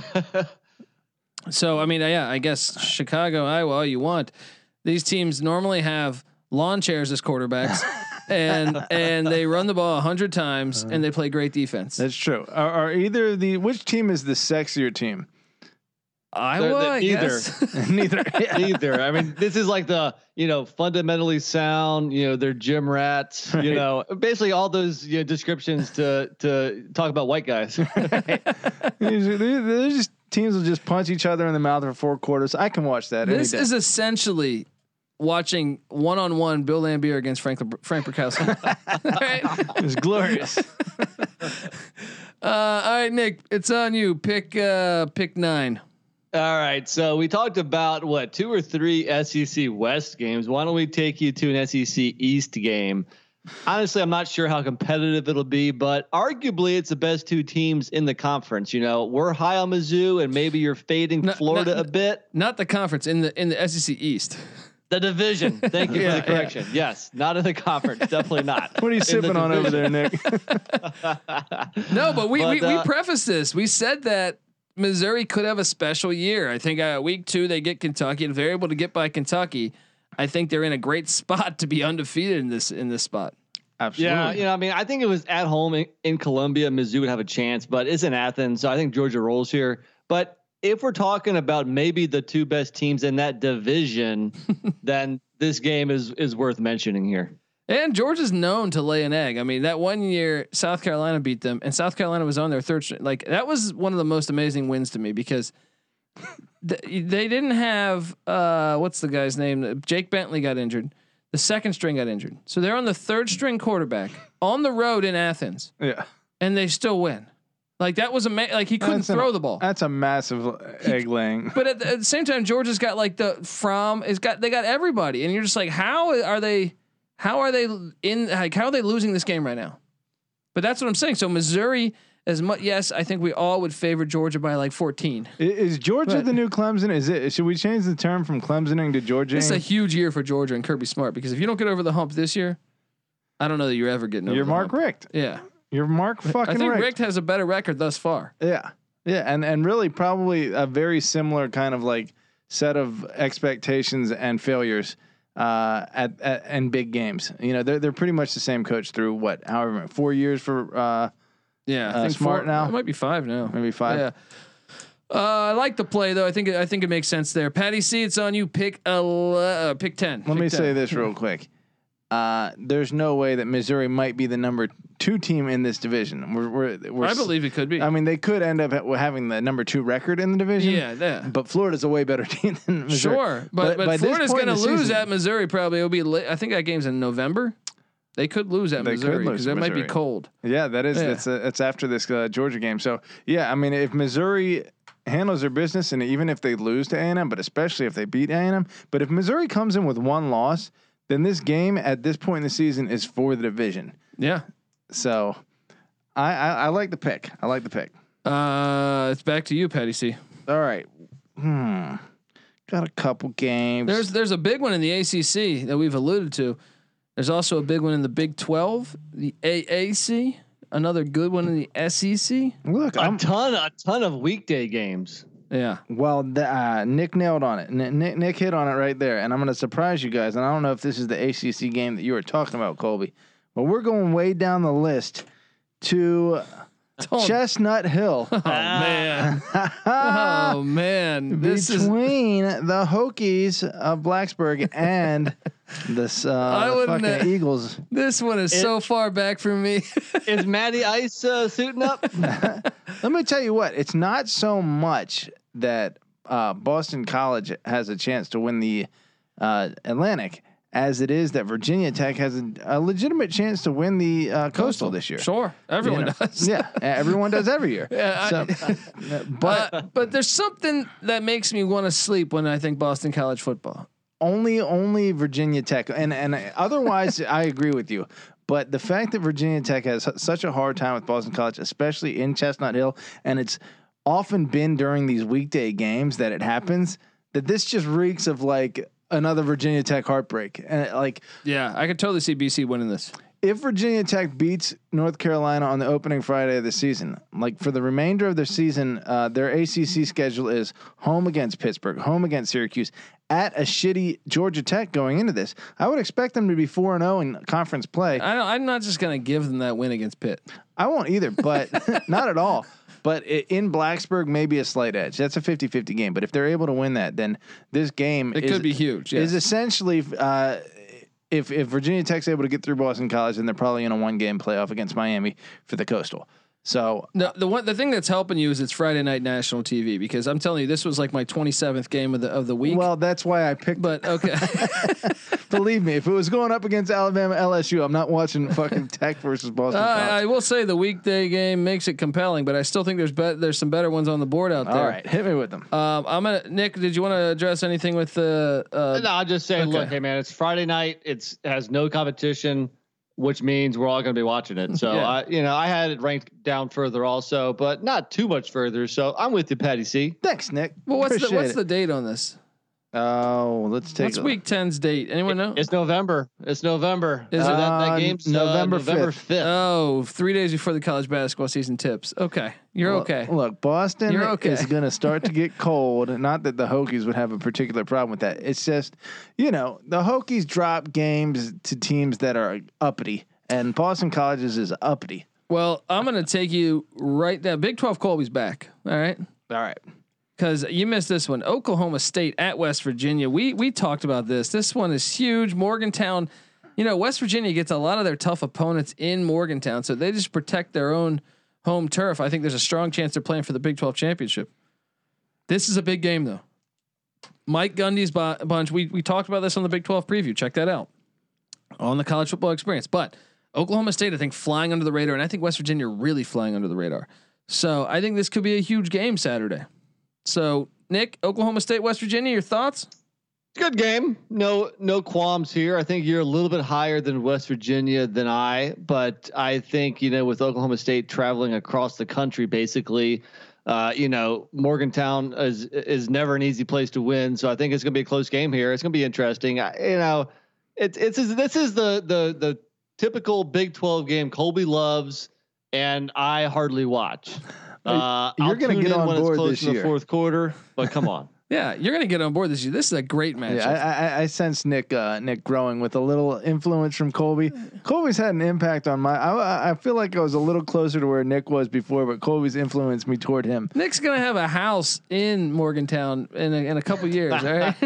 So I mean, yeah, I guess Chicago, Iowa, all you want. These teams normally have lawn chairs as quarterbacks, and and they run the ball a hundred times, and they play great defense. That's true. Are, are either of the which team is the sexier team? Iowa, They're- they're I either. guess. Neither. Yeah. Either. I mean, this is like the, you know, fundamentally sound, you know, they're gym rats, Right. you know, basically all those, you know, descriptions to, to talk about white guys. They're, they're just teams will just punch each other in the mouth for four quarters. I can watch that. This any day. is essentially watching one on one Bill Lambier against Frank Frank Burkowski. Right? It's glorious. Uh, all right, Nick, it's on you. Pick uh, pick nine. All right. So we talked about what, two or three S E C West games. Why don't we take you to an S E C East game? Honestly, I'm not sure how competitive it'll be, but arguably it's the best two teams in the conference. You know, we're high on Mizzou, and maybe you're fading No, Florida no, a bit. Not the conference, in the in the S E C East. The division. Thank you Yeah, for the correction. Yes, not in the conference. Definitely not. What are you In the sipping on over there, division. Nick? No, but we But, we, uh, we prefaced this. We said that Missouri could have a special year. I think uh, week two they get Kentucky, and if they're able to get by Kentucky, I think they're in a great spot to be undefeated in this in this spot. Absolutely. Yeah, you know, I mean, I think it was at home in, in Columbia, Mizzou would have a chance, but it's in Athens, so I think Georgia rolls here. But if we're talking about maybe the two best teams in that division, then this game is is worth mentioning here. And Georgia's known to lay an egg. I mean, that one year South Carolina beat them, and South Carolina was on their third string. Like that was one of the most amazing wins to me because th- they didn't have uh, what's the guy's name? Jake Bentley got injured. The second string got injured, so they're on the third string quarterback on the road in Athens, Yeah. and they still win. Like that was ama- like he couldn't That's an- throw the ball. That's a massive egg laying. But at the, at the same time, Georgia's got like the from it's got they got everybody, and you're just like, how are they? How are they in? Like, how are they losing this game right now? But that's what I'm saying. So Missouri, as much yes, I think we all would favor Georgia by like fourteen. I- Is Georgia But- the new Clemson? Is it? Should we change the term from Clemsoning to Georgia? This is a huge year for Georgia and Kirby Smart because if you don't get over the hump this year, I don't know that you're ever getting over. You're the Mark hump. Richt. Yeah, You're Mark fucking I think Richt. Richt has a better record thus far. Yeah. Yeah. And, and really probably a very similar kind of like set of expectations and failures uh, at, at, in big games. You know, they're, they're pretty much the same coach through what, however, many- four years for uh, Yeah, Uh, I think Smart four, now? It might be five now. maybe five. Yeah. Uh, I like the play though. I think I think it makes sense there. Patty C, it's on you. Pick a uh, pick ten. Let Pick me ten. say this real quick. uh, there's no way that Missouri might be the number two team in this division. We're, we're, we're I believe it could be. I mean, they could end up ha- having the number two record in the division. Yeah, yeah. But Florida's a way better team than Missouri. Sure, but but, by this Florida's point going in to the lose season- at Missouri. Probably it'll be. Late. I think that game's in November. They could lose at They could Missouri lose because to it might be Missouri. cold. Yeah, that is Yeah. that's uh, that's after this uh, Georgia game. So yeah, I mean, if Missouri handles their business, and even if they lose to A and M, but especially if they beat A and M, but if Missouri comes in with one loss, then this game at this point in the season is for the division. Yeah. So I I, I like the pick. I like the pick. Uh, it's back to you, Patty C. All right. Hmm. Got a couple games. There's there's a big one in the A C C that we've alluded to. There's also a big one in the Big twelve, the A A C, another good one in the S E C. Look, A I'm ton, a ton of weekday games. Yeah. well. The, uh, Nick nailed on it. Nick, Nick Nick hit on it right there, and I'm going to surprise you guys. And I don't know if this is the A C C game that you were talking about, Colby, but we're going way down the list to Oh, Chestnut Hill. oh man. Oh man. This is Between the Hokies of Blacksburg and the uh, wouldn't fucking have- Eagles. this one is It- so far back from me. Is Matty Ice uh, suiting up? Let me tell you what, it's not so much that uh, Boston College has a chance to win the uh, Atlantic as it is that Virginia Tech has a, a legitimate chance to win the uh, Coastal this year. Sure. Everyone You know? does. Yeah, everyone does every year. Yeah, So, but Uh, but there's something that makes me want to sleep when I think Boston College football. only only Virginia Tech, and and otherwise I agree with you. But the fact that Virginia Tech has such a hard time with Boston College, especially in Chestnut Hill, and it's often been during these weekday games that it happens, that this just reeks of like another Virginia Tech heartbreak. And like, Yeah, I could totally see B C winning this. if Virginia Tech beats North Carolina on the opening Friday of the season, like for the remainder of their season, uh, their A C C schedule is home against Pittsburgh, home against Syracuse, at a shitty Georgia Tech going into this. I would expect them to be four and zero in conference play. I don't, I'm not just going to give them that win against Pitt. I won't either, but not at all. But i- in Blacksburg, maybe a slight edge. That's a fifty-fifty game. But if they're able to win that, then this game It is, could be huge. is Yes. essentially uh, if if Virginia Tech's able to get through Boston College, then they're probably in a one game playoff against Miami for the Coastal. So No, the one the thing that's helping you is it's Friday night national T V because I'm telling you this was like my twenty-seventh game of the of the week. well, that's why I picked. but okay. Believe me, if it was going up against Alabama L S U, I'm not watching fucking Tech versus Boston Uh, College. I will say the weekday game makes it compelling, but I still think there's be- there's some better ones on the board out there. All right, hit me with them. Um, I'm gonna Nick. Did you want to address anything with the? Uh, No, I'll just say, Okay. look, hey man, it's Friday night. It's it has no competition, which means we're all going to be watching it. So Yeah. I, you know, I had it ranked down further also, but not too much further. So I'm with you, Patty C. Thanks, Nick. well, what's the Appreciate what's it. the date on this? Oh, let's take What's a week ten's date? Anyone know? It's November. It's November. Is Uh, it? that, Uh, that game's November uh, November fifth. fifth. Oh, three days before the college basketball season tips. Okay, you're Look- okay. Look, Boston You're okay. is going to start to get cold. Not that the Hokies would have a particular problem with that. It's just, you know, the Hokies drop games to teams that are uppity, and Boston College's is uppity. Well, I'm gonna take you right now. Big twelve Colby's back. All right. All right. Because you missed this one, Oklahoma State at West Virginia. We we talked about this. This one is huge. Morgantown, you know, West Virginia gets a lot of their tough opponents in Morgantown, so they just protect their own home turf. I think there's a strong chance they're playing for the Big twelve championship. This is a big game, though. Mike Gundy's bu- bunch. We we talked about this on the Big twelve preview. Check that out on the College Football Experience. But Oklahoma State, I think, flying under the radar, and I think West Virginia really flying under the radar. So I think this could be a huge game Saturday. So, Nick, Oklahoma State, West Virginia, your thoughts? Good game. No, no qualms here. I think you're a little bit higher than West Virginia than I, but I think, you know, with Oklahoma State traveling across the country, basically, uh, you know, Morgantown is, is never an easy place to win. So I think it's going to be a close game here. It's going to be interesting. I, you know, it's, it's, this is the, the, the typical Big twelve game Colby loves and I hardly watch. Uh, You're I'll gonna tune get in on when board it's close this to the year. fourth quarter, but come on. Yeah, you're gonna get on board this year. This is a great matchup. Yeah, I, I, I sense Nick uh, Nick growing with a little influence from Colby. Colby's had an impact on my. I, I feel like I was a little closer to where Nick was before, but Colby's influenced me toward him. Nick's gonna have a house in Morgantown in a, in a couple years. All right.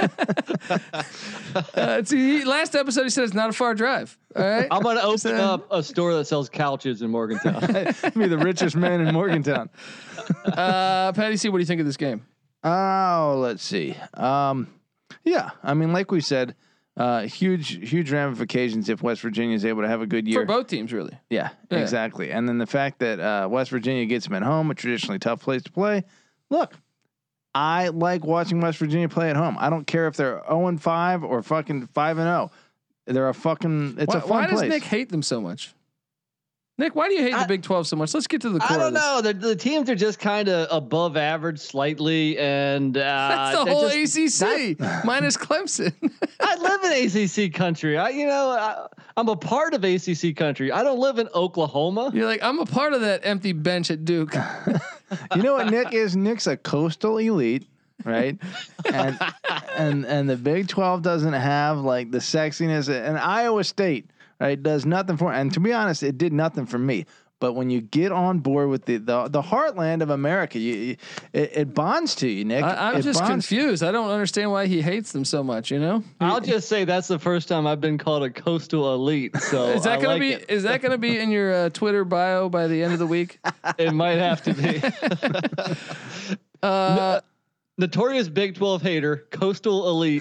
uh, see, he, last episode he said it's not a far drive. All right. I'm gonna open so, up a store that sells couches in Morgantown. Be the richest man in Morgantown. Uh, Patty C, what do you think of this game? Oh, let's see. Um, yeah, I mean, like we said, uh, huge, huge ramifications if West Virginia is able to have a good year for both teams, really. Yeah, yeah. Exactly. And then the fact that uh, West Virginia gets them at home, a traditionally tough place to play. Look, I like watching West Virginia play at home. I don't care if they're zero and five or fucking five and zero. They're a fucking. It's why, a fun why place. Why does Nick hate them so much? Nick, why do you hate I, the Big twelve so much? Let's get to the core. I don't know. The, the teams are just kind of above average slightly, and uh, that's the whole just, A C C minus Clemson. I live in A C C country. I, you know, I, I'm a part of A C C country. I don't live in Oklahoma. You're like, I'm a part of that empty bench at Duke. You know what Nick is? Nick's a coastal elite. Right. And, and, and the Big twelve doesn't have like the sexiness, and Iowa State, right, does nothing for, and to be honest, it did nothing for me. But when you get on board with the the, the heartland of America, you, you it, it bonds to you, Nick. I, I'm it just confused. I don't understand why he hates them so much. You know, I'll just say that's the first time I've been called a coastal elite. So is that I gonna like be it. Is that gonna be in your uh, Twitter bio by the end of the week? It might have to be. uh, Notorious Big twelve hater, coastal elite.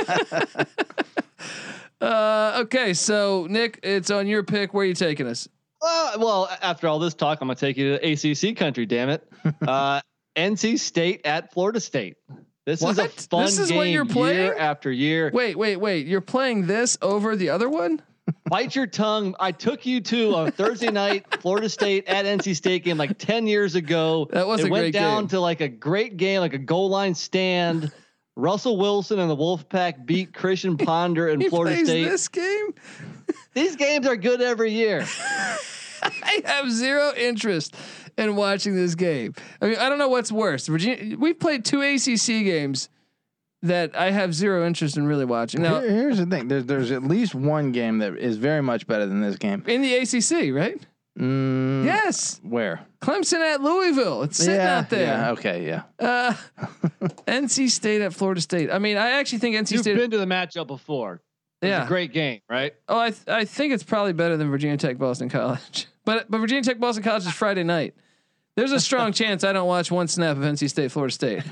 uh, okay, so Nick, it's on your pick. Where are you taking us? Uh, well, after all this talk, I'm gonna take you to A C C country. Damn it, uh, N C State at Florida State. This what? is a fun this is game what you're playing? year after year. Wait, wait, wait! You're playing this over the other one? Bite your tongue. I took you to a Thursday night Florida State at N C State game like ten years ago. That was it a went great down game. to like a great game, like a goal line stand. Russell Wilson and the Wolfpack beat Christian Ponder and he Florida plays State. This game? These games are good every year. I have zero interest in watching this game. I mean, I don't know what's worse. Virginia, we've played two A C C games that I have zero interest in really watching. Now, Here, here's the thing: there's there's at least one game that is very much better than this game in the A C C, right? Mm, Yes. Where? Clemson at Louisville. It's sitting yeah, out there. Yeah. Okay. Yeah. Uh, N C State at Florida State. I mean, I actually think N C You've State. been to the matchup before. It was Yeah. a great game, right? Oh, I th- I think it's probably better than Virginia Tech Boston College, but but Virginia Tech Boston College is Friday night. There's a strong chance I don't watch one snap of N C State Florida State.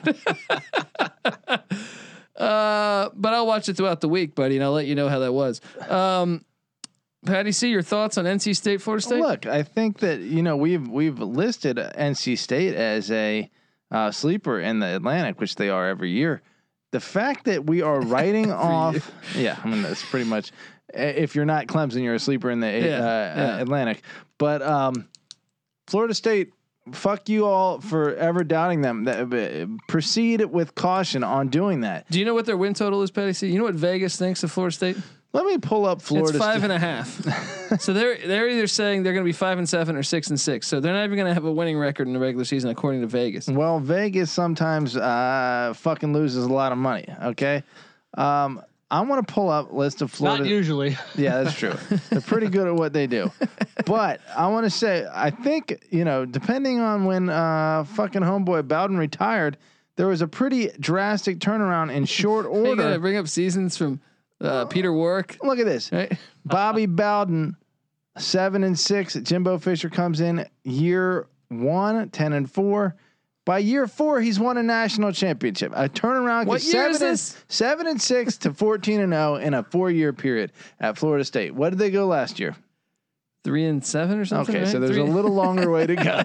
uh, but I'll watch it throughout the week, buddy, and I'll let you know how that was. Um, Patty C, your thoughts on N C State Florida State? Look, I think that you know we've we've listed N C State as a uh, sleeper in the Atlantic, which they are every year. The fact that we are writing off, yeah, I mean that's pretty much. If you're not Clemson, you're a sleeper in the Yeah, uh, yeah. Atlantic. But um, Florida State, fuck you all for ever doubting them. That, uh, proceed with caution on doing that. Do you know what their win total is, Patty C? You know what Vegas thinks of Florida State? Let me pull up Florida. It's five State. and a half. So they're they're either saying they're going to be five and seven or six and six. So they're not even going to have a winning record in the regular season, according to Vegas. Well, Vegas sometimes uh, fucking loses a lot of money. Okay, um, I want to pull up list of Florida. Not usually. Yeah, that's true. They're pretty good at what they do. But I want to say, I think you know, depending on when uh, fucking homeboy Bowden retired, there was a pretty drastic turnaround in short Are you going order. to bring up seasons from uh, Peter Warwick? Look at this. Right? Bobby Bowden, seven and six. Jimbo Fisher comes in year one, ten and four. By year four, he's won a national championship. A turnaround. What year seven is and, this? Seven and six to fourteen and zero in a four-year period at Florida State. What did they go last year? Three and seven or something. Okay, right? so there's Three. a little longer way to go.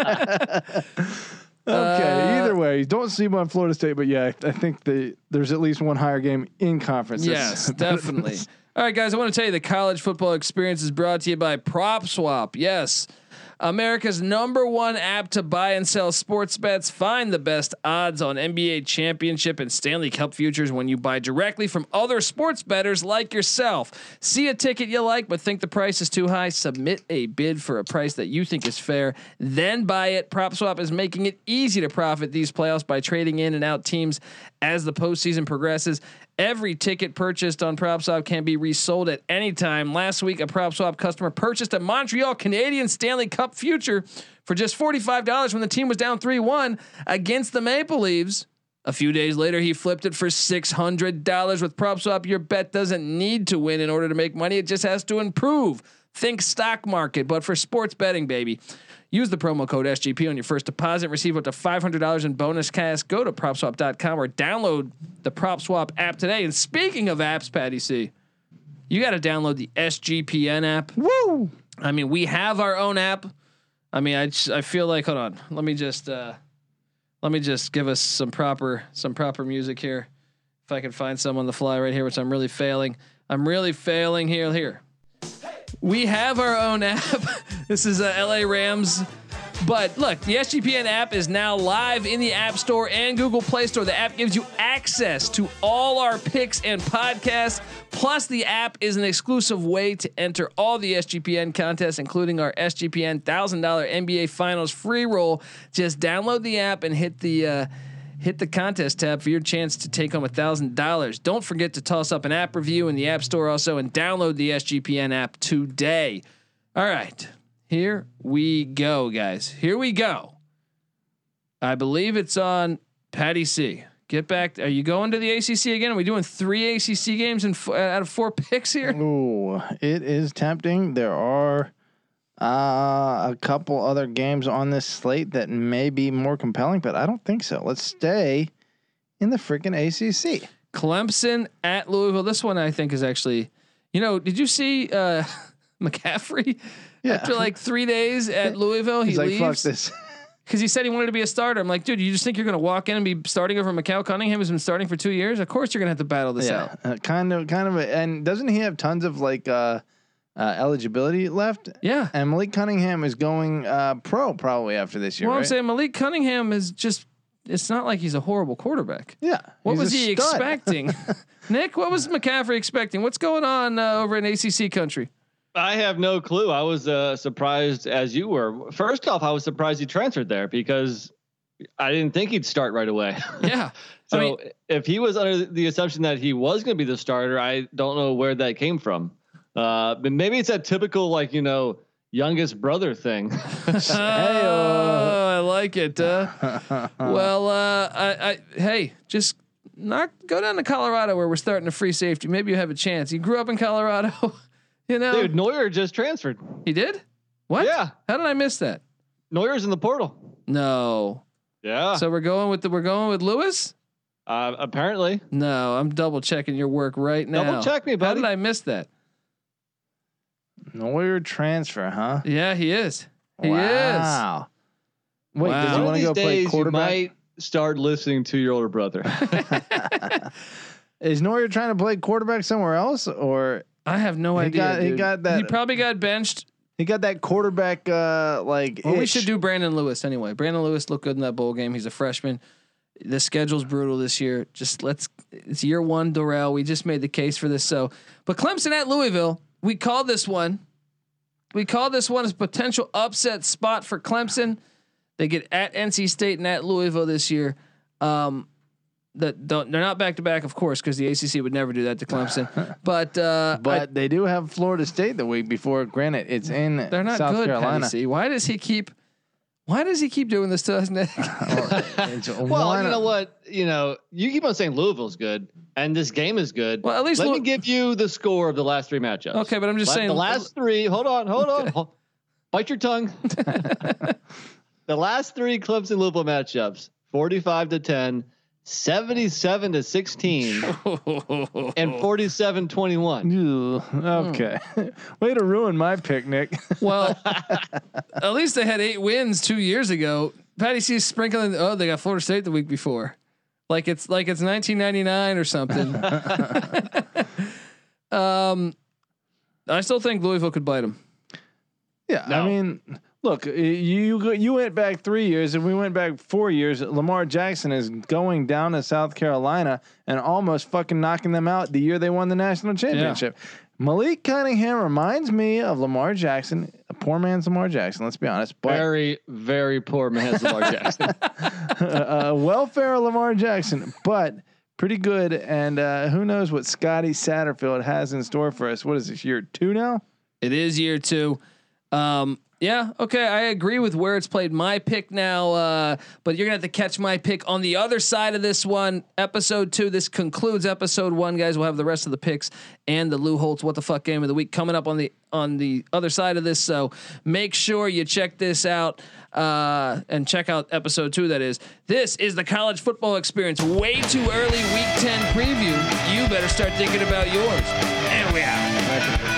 Okay, Uh, either way, don't sleep on Florida State, but yeah, I think the there's at least one higher game in conference. Yes, That's- definitely. All right, guys, I want to tell you the college football experience is brought to you by Prop Swap. Yes. America's number one app to buy and sell sports bets. Find the best odds on N B A championship and Stanley Cup futures when you buy directly from other sports bettors like yourself. See a ticket you like but think the price is too high? Submit a bid for a price that you think is fair, then buy it. PropSwap is making it easy to profit these playoffs by trading in and out teams as the postseason progresses. Every ticket purchased on PropSwap can be resold at any time. Last week, a PropSwap customer purchased a Montreal Canadiens Stanley Cup future for just forty-five dollars when the team was down three one against the Maple Leafs. A few days later, he flipped it for six hundred dollars. With PropSwap, your bet doesn't need to win in order to make money. It just has to improve. Think stock market, but for sports betting, baby. Use the promo code S G P on your first deposit. Receive up to five hundred dollars in bonus cash. Go to prop swap dot com or download the PropSwap app today. And speaking of apps, Patty C, you got to download the S G P N app. Woo! I mean, we have our own app. I mean, I just, I feel like, hold on, let me just uh, let me just give us some proper some proper music here. If I can find some on the fly right here, which I'm really failing. I'm really failing here. Here. We have our own app. This is uh, L A Rams. But look, the S G P N app is now live in the App Store and Google Play Store. The app gives you access to all our picks and podcasts. Plus, the app is an exclusive way to enter all the S G P N contests, including our S G P N one thousand dollars N B A Finals free roll. Just download the app and hit the uh, hit the contest tab for your chance to take home one thousand dollars. Don't forget to toss up an app review in the App Store also and download the S G P N app today. All right. Here we go, guys. Here we go. I believe it's on Patty C. Get back. Are you going to the A C C again? Are we doing three A C C games and f- out of four picks here? Ooh, it is tempting. There are uh, a couple other games on this slate that may be more compelling, but I don't think so. Let's stay in the freaking A C C. Clemson at Louisville. This one I think is actually, you know, did you see uh, McCaffrey? Yeah. After like three days at Louisville, he He's like, leaves. fuck this. Because he said he wanted to be a starter. I'm like, dude, you just think you're going to walk in and be starting over Mikal Cunningham, who's been starting for two years? Of course, you're going to have to battle this Yeah, out. uh, kind of, kind of. A, and doesn't he have tons of like uh, uh, eligibility left? Yeah. And Malik Cunningham is going uh, pro probably after this year. Well, right? I'm saying Malik Cunningham is just. It's not like he's a horrible quarterback. Yeah. What was he's a he stud. expecting? Nick, what was McCaffrey expecting? What's going on uh, over in A C C country? I have no clue. I was uh, surprised as you were. First off, I was surprised he transferred there because I didn't think he'd start right away. Yeah. So I mean, if he was under the assumption that he was going to be the starter, I don't know where that came from. Uh, but maybe it's that typical, like, you know, youngest brother thing. oh, I like it. Uh, well, uh, I, I, hey, just not go down to Colorado where we're starting a free safety. Maybe you have a chance. You grew up in Colorado, you know. Dude, Neuer just transferred. He did? What? Yeah. How did I miss that? Neuer's in the portal. No. Yeah. So we're going with the we're going with Lewis? Uh, apparently. No, I'm double checking your work right now. Double check me, How buddy. did I miss that? Neuer transfer, huh? Yeah, he is. He wow. Wait, Wow. does he One of want to these go play days, quarterback? you might start listening to your older brother. Is Neuer trying to play quarterback somewhere else, or is. I have no he idea. got he dude. got that He probably got benched. he got that quarterback uh like Well, we itch. should do Brandon Lewis anyway. Brandon Lewis looked good in that bowl game. He's a freshman. The schedule's brutal this year. Just let's. It's year one, Dorrell. We just made the case for this. So, but Clemson at Louisville. We called this one. We called this one as potential upset spot for Clemson. They get at N C State and at Louisville this year. Um, that don't they're not back to back, of course, because the A C C would never do that to Clemson. But uh, But I, they do have Florida State the week before. Granted, it's in they're not South good. Carolina. Patty C. Why does he keep? Why does he keep doing this to us, Nick? It's Well, one- you know what? You know, you keep on saying Louisville's good, and this game is good. Well, at least let Lou- me give you the score of the last three matchups. Okay, but I'm just La- saying the last three. Hold on, hold on. Hold- Bite your tongue. The last three Clemson Louisville matchups: forty-five to ten, seventy-seven to sixteen, and forty-seven twenty-one. Ew, okay. Way to ruin my picnic. Well, at least they had eight wins two years ago. Patty C's sprinkling. Oh, they got Florida State the week before, like it's like it's nineteen ninety-nine or something. um, I still think Louisville could bite them. Yeah, No. I mean, Look, you you went back three years and we went back four years. Lamar Jackson is going down to South Carolina and almost fucking knocking them out the year they won the national championship. Yeah. Malik Cunningham reminds me of Lamar Jackson, a poor man's Lamar Jackson. Let's be honest. But very, very poor man's Lamar Jackson. uh, welfare Lamar Jackson, but pretty good. And uh, who knows what Scotty Satterfield has in store for us? What is this, year two now? It is year two. Um, Yeah. Okay. I agree with where it's played. My pick now, uh, but you're gonna have to catch my pick on the other side of this one. Episode two. This concludes episode one, guys. We'll have the rest of the picks and the Lou Holtz What the Fuck Game of the Week coming up on the on the other side of this. So make sure you check this out uh, and check out episode two. That is. This is the College Football Experience. Way too early Week ten preview. You better start thinking about yours. And we out.